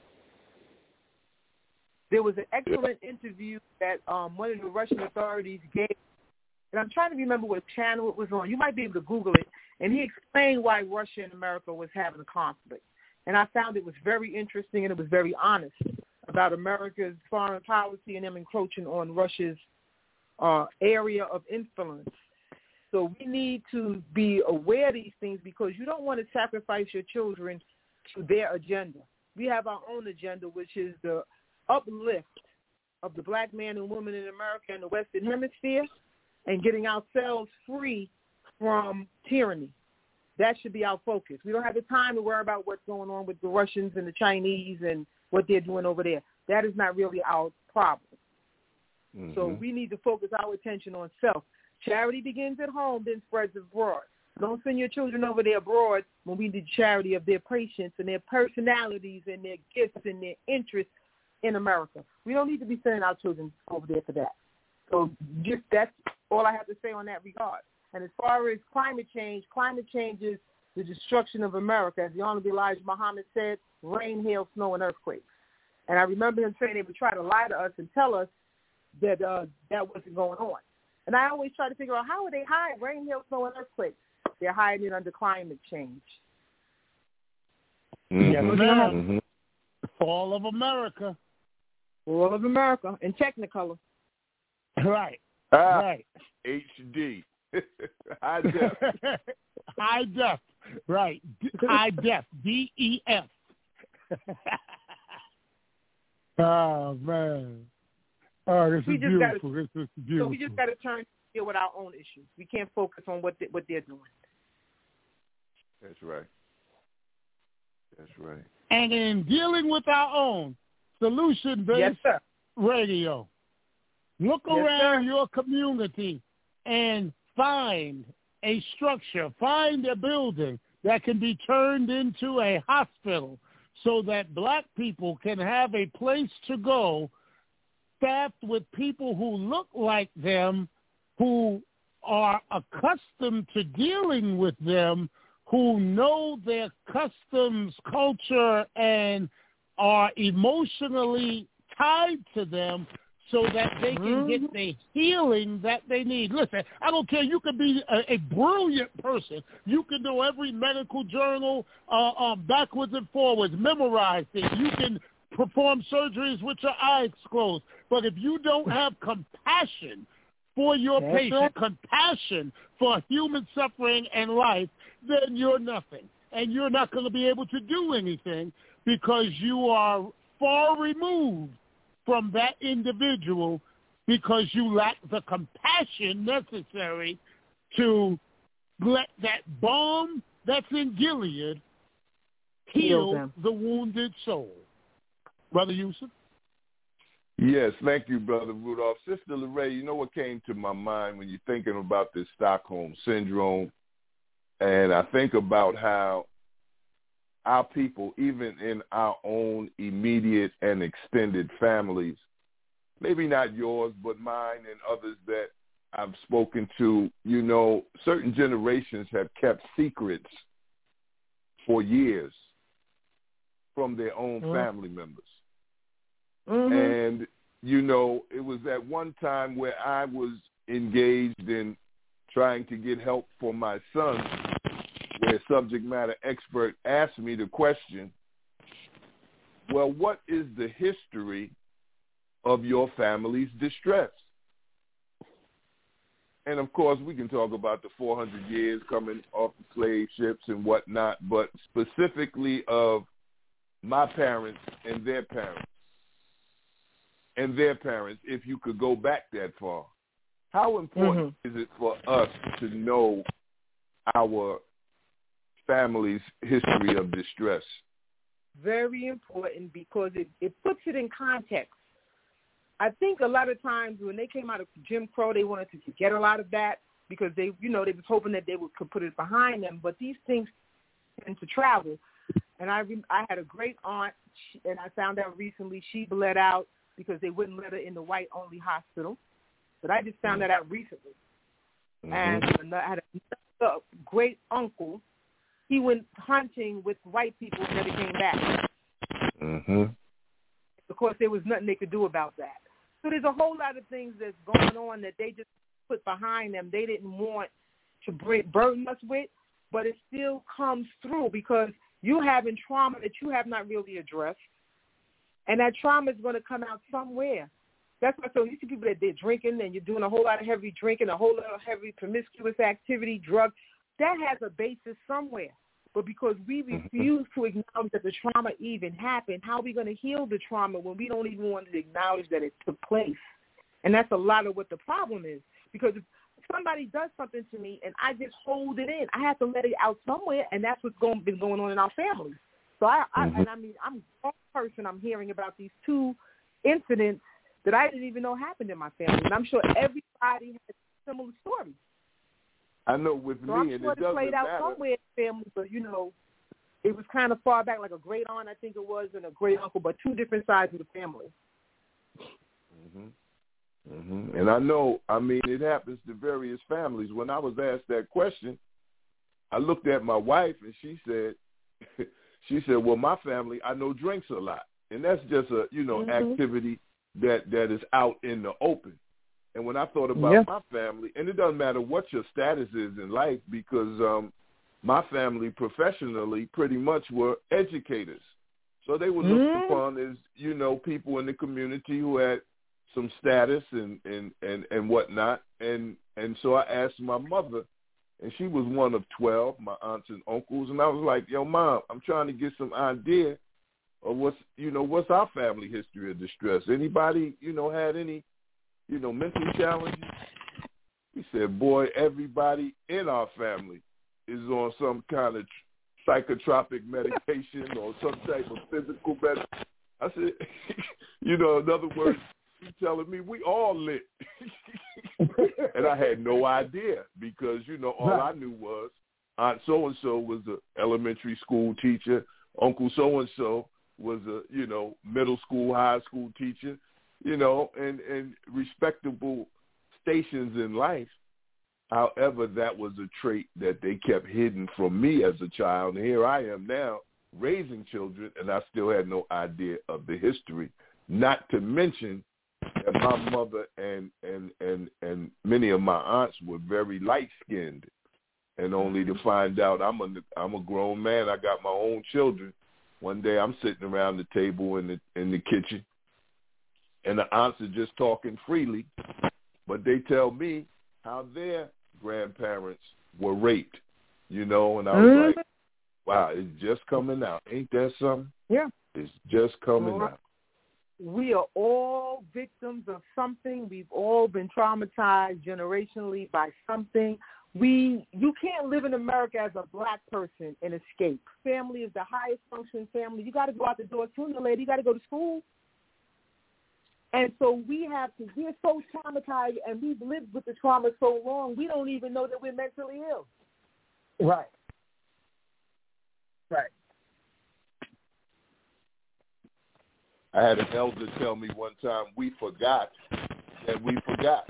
There was an excellent interview that um, one of the Russian authorities gave, and I'm trying to remember what channel it was on. You might be able to Google it. And he explained why Russia and America was having a conflict. And I found it was very interesting, and it was very honest about America's foreign policy and them encroaching on Russia's uh, area of influence. So we need to be aware of these things because you don't want to sacrifice your children to their agenda. We have our own agenda, which is the uplift of the black man and woman in America and the Western Hemisphere and getting ourselves free from tyranny. That should be our focus. We don't have the time to worry about what's going on with the Russians and the Chinese and what they're doing over there. That is not really our problem. Mm-hmm. So we need to focus our attention on self. Charity begins at home, then spreads abroad. Don't send your children over there abroad when we need charity of their patience and their personalities and their gifts and their interests in America. We don't need to be sending our children over there for that. So just that's all I have to say on that regard. And as far as climate change, climate change is the destruction of America. As the Honorable Elijah Muhammad said, rain, hail, snow, and earthquakes. And I remember him saying they would try to lie to us and tell us that uh, that wasn't going on. And I always try to figure out how would they hide rain, hail, snow, and earthquakes? They're hiding it under climate change. Mm-hmm. Yes, ma'am. Mm-hmm. Fall of America. Fall of America in Technicolor. Right. Ah, right. H D. High def. High def. Right. High def. D E F. Oh, man. Oh, this we is just beautiful. Gotta, this is beautiful. So we just got to turn to deal with our own issues. We can't focus on what they, what they're doing. That's right. That's right. And in dealing with our own solution-based yes, sir. radio, look yes, around sir. your community and find a structure, find a building that can be turned into a hospital so that black people can have a place to go staffed with people who look like them, who are accustomed to dealing with them, who know their customs, culture, and are emotionally tied to them so that they can get the healing that they need. Listen, I don't care. You could be a, a brilliant person. You can know every medical journal uh, uh, backwards and forwards, memorize it. You can perform surgeries with your eyes closed. But if you don't have compassion for your That's patient, right. compassion for human suffering and life, then you're nothing. And you're not going to be able to do anything because you are far removed from that individual because you lack the compassion necessary to let that balm that's in Gilead heal the wounded soul. Brother Yusuf? Yes, thank you, Brother Rudolph. Sister LeRae, you know what came to my mind when you're thinking about this Stockholm Syndrome? And I think about how our people, even in our own immediate and extended families, maybe not yours, but mine and others that I've spoken to, you know, certain generations have kept secrets for years from their own mm-hmm. family members. Mm-hmm. And, you know, it was at one time where I was engaged in trying to get help for my son, where a subject matter expert asked me the question, well, what is the history of your family's distress? And, of course, we can talk about the four hundred years coming off the slave ships and whatnot, but specifically of my parents and their parents and their parents, if you could go back that far. How important mm-hmm. is it for us to know our family's history of distress? Very important because it, it puts it in context. I think a lot of times when they came out of Jim Crow, they wanted to forget a lot of that because they, you know, they was hoping that they would, could put it behind them. But these things tend to travel. And I, I had a great aunt, and I found out recently she bled out because they wouldn't let her in the white-only hospital. But I just found that out recently. Mm-hmm. And I had another great uncle. He went hunting with white people and never came back. Mm-hmm. Of course, there was nothing they could do about that. So there's a whole lot of things that's going on that they just put behind them. They didn't want to bring, burden us with, but it still comes through because you're having trauma that you have not really addressed, and that trauma is going to come out somewhere. That's why so you see people that they're drinking and you're doing a whole lot of heavy drinking, a whole lot of heavy promiscuous activity, drugs, that has a basis somewhere. But because we refuse to acknowledge that the trauma even happened, how are we going to heal the trauma when we don't even want to acknowledge that it took place? And that's a lot of what the problem is. Because if somebody does something to me and I just hold it in, I have to let it out somewhere, and that's what's going, been going on in our families. So I, I mm-hmm. and I mean, I'm the first person I'm hearing about these two incidents that I didn't even know happened in my family. And I'm sure everybody has a similar story. I know with so me, I'm and sure it doesn't played out matter. somewhere in the family, but, you know, it was kind of far back, like a great aunt, I think it was, and a great uncle, but two different sides of the family. Mm-hmm. Mm-hmm. And I know, I mean, it happens to various families. When I was asked that question, I looked at my wife, and she said, she said, well, my family, I know drinks a lot. And that's just a, you know, mm-hmm. activity that, that is out in the open. And when I thought about yeah. my family, and it doesn't matter what your status is in life, because um, my family professionally pretty much were educators. So they were looked mm-hmm. upon as, you know, people in the community who had some status and, and, and, and whatnot. And, and so I asked my mother, and she was one of twelve, my aunts and uncles. And I was like, yo, Mom, I'm trying to get some idea of what's, you know, what's our family history of distress. Anybody, you know, had any, you know, mental challenges? He said, boy, everybody in our family is on some kind of psychotropic medication or some type of physical medicine. I said, you know, in other words, he's telling me we all lit. And I had no idea because, you know, all I knew was Aunt so-and-so was an elementary school teacher. Uncle so-and-so was a, you know, middle school, high school teacher. You know, and, and respectable stations in life. However, that was a trait that they kept hidden from me as a child. And here I am now raising children, and I still had no idea of the history. Not to mention that my mother and, and, and, and many of my aunts were very light-skinned. And only to find out I'm a, I'm a grown man. I got my own children. One day I'm sitting around the table in the in the kitchen, and the aunts are just talking freely, but they tell me how their grandparents were raped, you know, and I was mm-hmm. like, wow, it's just coming out. Ain't that something? Yeah. It's just coming well, out. we are all victims of something. We've all been traumatized generationally by something. We, you can't live in America as a black person and escape. Family is the highest functioning family. You got to go out the door sooner or later. You got to go to school. And so we have to, we're so traumatized, and we've lived with the trauma so long, we don't even know that we're mentally ill. Right. Right. I had an elder tell me one time, we forgot that we forgot.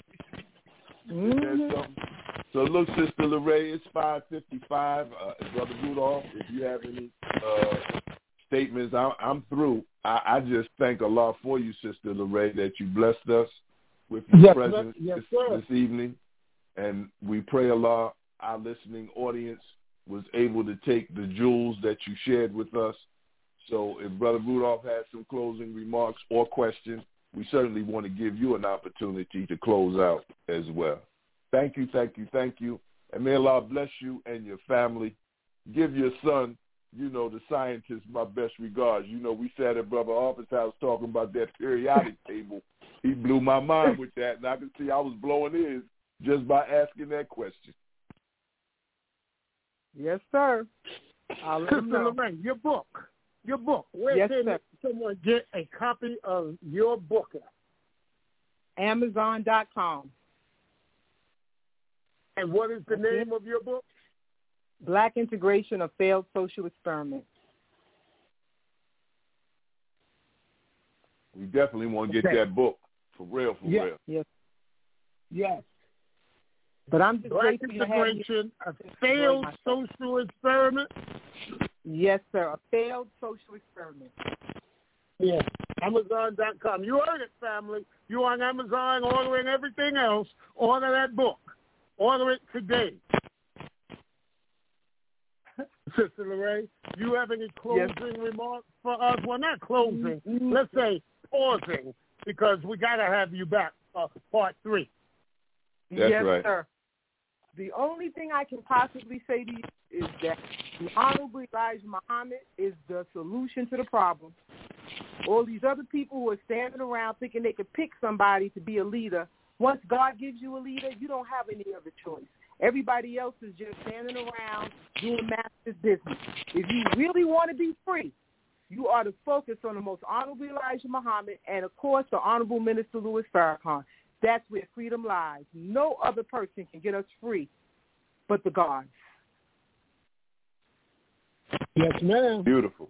Mm-hmm. So look, Sister Lorraine, it's five fifty-five. Uh, Brother Rudolph, if you have any uh, statements, I, I'm through. I, I just thank Allah for you, Sister Lorraine, that you blessed us with your yes, presence yes, this, this evening. And we pray Allah, our listening audience, was able to take the jewels that you shared with us. So if Brother Rudolph has some closing remarks or questions, we certainly want to give you an opportunity to close out as well. Thank you, thank you, thank you. And may Allah bless you and your family. Give your son, you know, the scientist, my best regards. You know, we sat at Brother Office House talking about that periodic table. He blew my mind with that, and I could see I was blowing his just by asking that question. Yes, sir. I'll let him Sister know. Lorraine, your book. Your book. Where yes, can sir. someone get a copy of your book at? Amazon dot com. And what is the That's name it. of your book? Black Integration of Failed Social Experiments. We definitely want to get Okay. that book, for real, for Yeah. real. Yes. Yes. But I'm just Black grateful to have you. Integration of Failed Social Experiment. Yes, sir. A failed social experiment. Yeah. Amazon dot com. You heard it, family. You on Amazon ordering everything else. Order that book. Order it today. Sister Lorraine, you have any closing yes. remarks for us? Well, not closing. Mm-hmm. Let's say pausing, because we got to have you back for part three. That's yes, right. sir. The only thing I can possibly say to you is that the Honorable Elijah Muhammad is the solution to the problem. All these other people who are standing around thinking they could pick somebody to be a leader, once God gives you a leader, you don't have any other choice. Everybody else is just standing around doing master's business. If you really want to be free, you are to focus on the most Honorable Elijah Muhammad and, of course, the Honorable Minister Louis Farrakhan. That's where freedom lies. No other person can get us free but the gods. Yes, ma'am. Beautiful.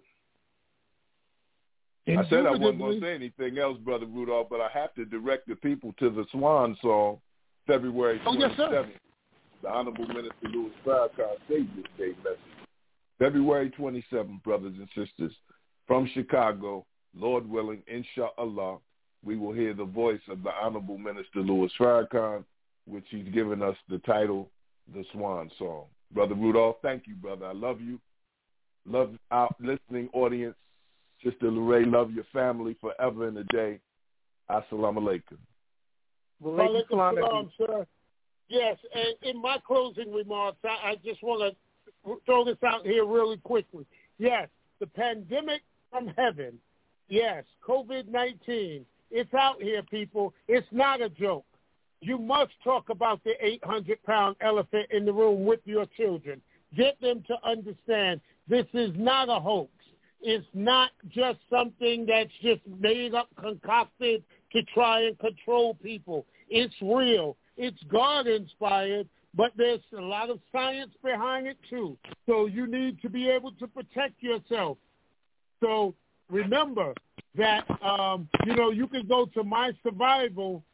I said I wasn't going Indubitably. to say anything else, Brother Rudolph, but I have to direct the people to the Swan Song, February twenty-seventh. Oh, yes, sir. The Honorable Minister Louis Farrakhan Savior's Day message. February twenty-seventh, brothers and sisters, from Chicago, Lord willing, inshallah, we will hear the voice of the Honorable Minister Louis Farrakhan, which he's given us the title, The Swan Song. Brother Rudolph, thank you, brother. I love you. Love our listening audience. Sister Lorraine, love your family forever and a day. Assalamu alaikum. Well, salam, sir. Yes, and in my closing remarks, I, I just want to throw this out here really quickly. Yes, the pandemic from heaven. Yes, COVID nineteen. It's out here, people. It's not a joke. You must talk about the eight hundred pound elephant in the room with your children. Get them to understand this is not a hoax. It's not just something that's just made up, concocted to try and control people. It's real. It's God-inspired, but there's a lot of science behind it, too. So you need to be able to protect yourself. So remember that, um, you know, you can go to My Survival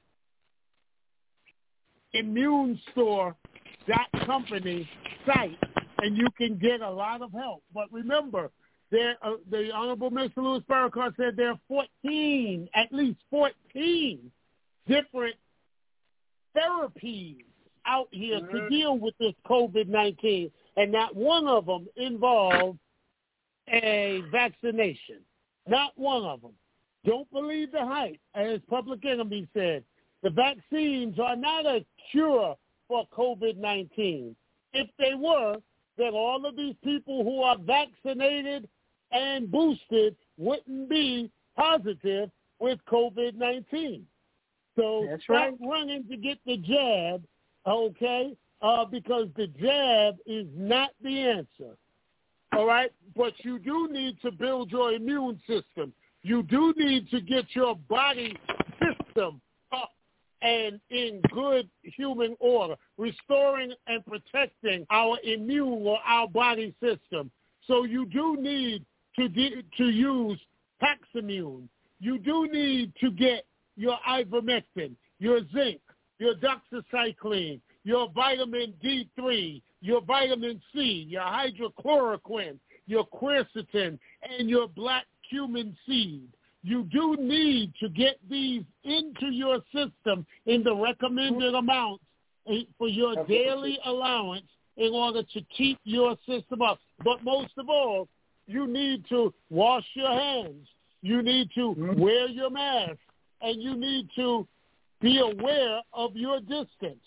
Immune Store dot company site, and you can get a lot of help. But remember, there, uh, the Honorable Mister Louis Farrakhan said there are fourteen, at least fourteen different therapies out here mm-hmm. to deal with this COVID nineteen, and not one of them involved a vaccination. Not one of them. Don't believe the hype. As Public Enemy said, the vaccines are not a cure for COVID nineteen. If they were, then all of these people who are vaccinated and boosted wouldn't be positive with COVID nineteen. So That's stop right. running to get the jab, okay, uh, because the jab is not the answer, all right? But you do need to build your immune system. You do need to get your body system up and in good human order, restoring and protecting our immune or our body system. So you do need to de- to use Paximune. You do need to get your ivermectin, your zinc, your doxycycline, your vitamin D three, your vitamin C, your hydrochloroquine, your quercetin, and your black cumin seed. You do need to get these into your system in the recommended amounts for your daily allowance in order to keep your system up. But most of all, you need to wash your hands. You need to mm-hmm. wear your mask. And you need to be aware of your distance.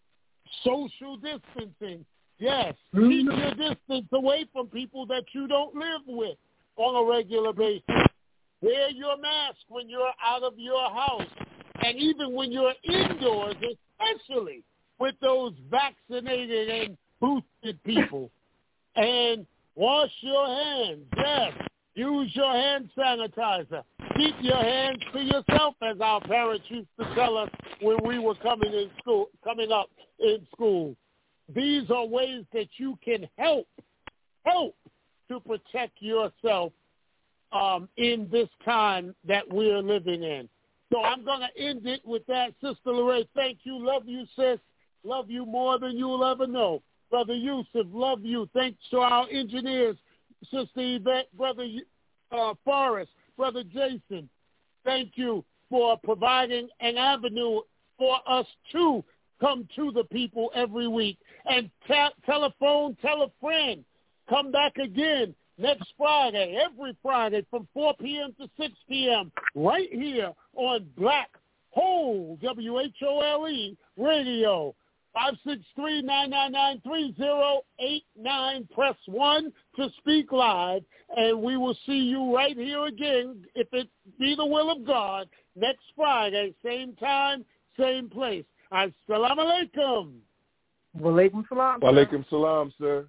Social distancing. Yes, mm-hmm. keep your distance away from people that you don't live with on a regular basis. Wear your mask when you're out of your house. And even when you're indoors, especially with those vaccinated and boosted people. And wash your hands. Yes, use your hand sanitizer. Keep your hands to yourself, as our parents used to tell us when we were coming in school, coming up in school. These are ways that you can help, help to protect yourself um, in this time that we're living in. So I'm going to end it with that. Sister Lorraine, thank you. Love you, sis. Love you more than you'll ever know. Brother Yusuf, love you. Thanks to our engineers, Sister Yvette, Brother uh, Forrest, Brother Jason. Thank you for providing an avenue for us to come to the people every week. And te- telephone, tell a friend. Come back again next Friday, every Friday from four p.m. to six p.m. right here on Black Hole, W H O L E Radio. five six three, nine nine nine, three zero eight nine. Press one to speak live, and we will see you right here again, if it be the will of God, next Friday, same time, same place. Assalamu alaikum. Wa alaikum salam. Wa alaikum salam, sir.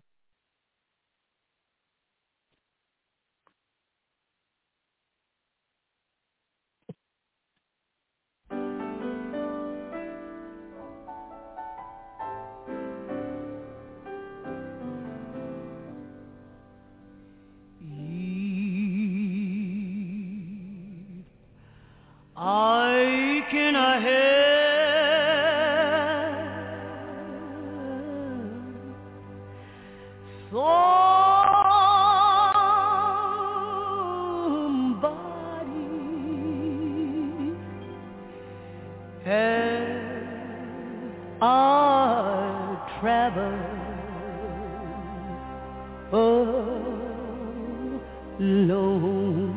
I can I have somebody as I travel alone.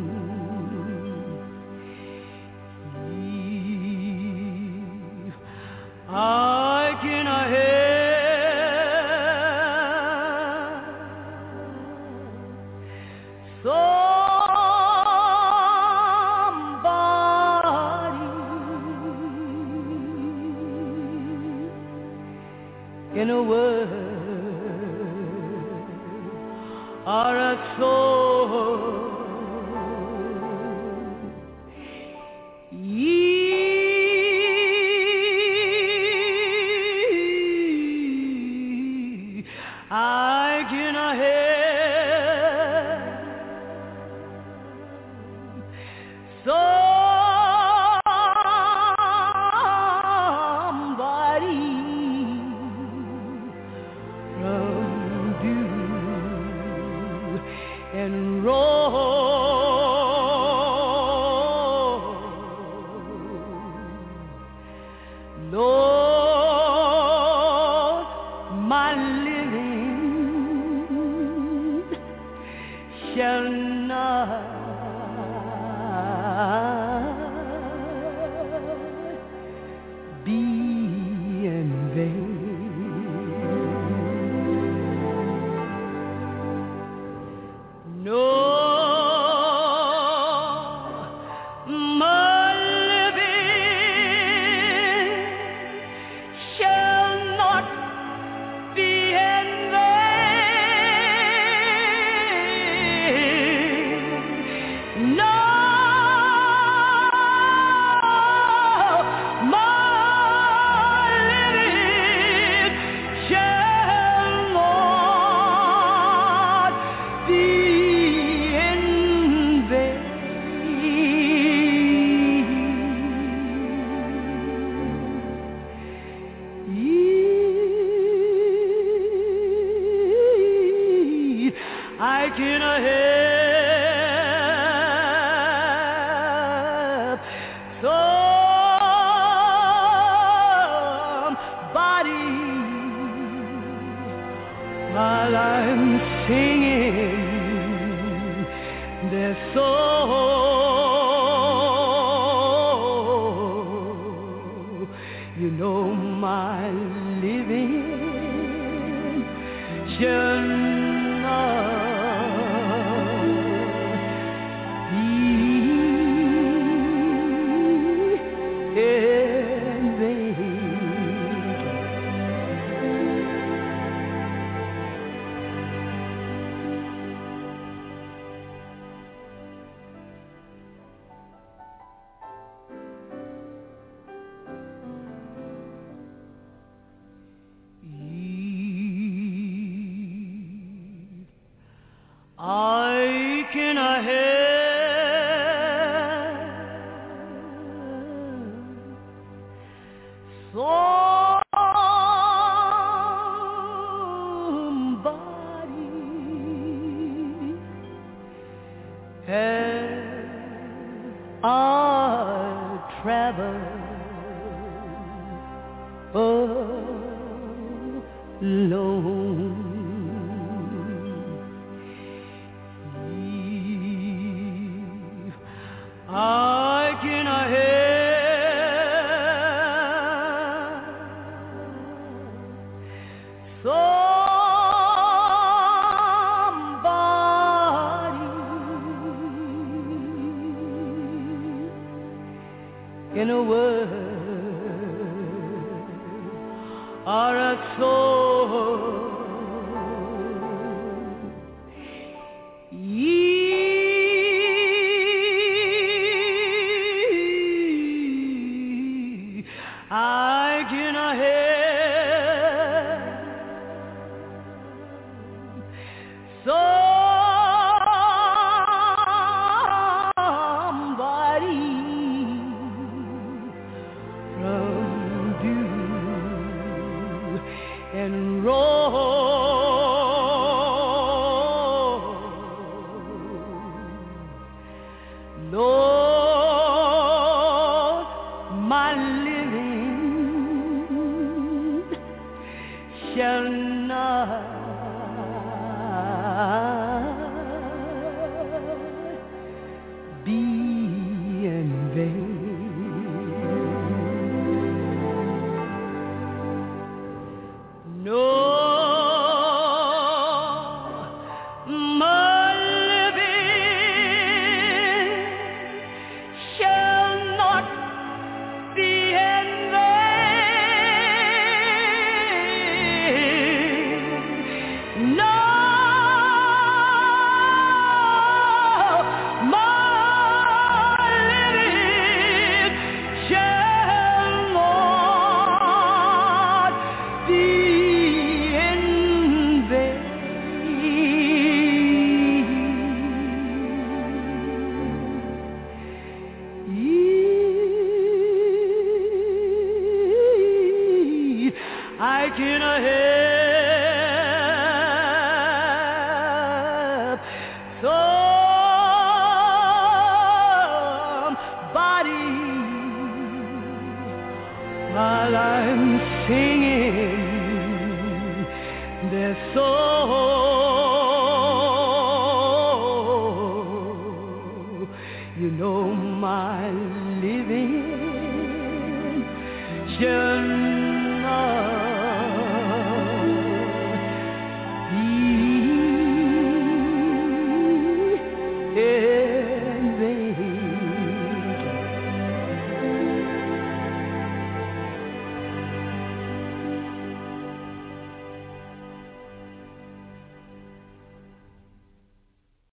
I can I have somebody in a word or a soul. I can I have somebody from dew and rose, Lord, my living shall not be in vain. No, my can help somebody while I'm singing their soul. You know my living shall not be in vain. I can help somebody as I travel alone. I can help somebody in a word or a soul. I can help somebody from dew and roll. Lord, my living shall not be in vain. No, my living shall not be in vain. No, my living shall not be in vain. I can help somebody while I'm singing their soul. You know my living shall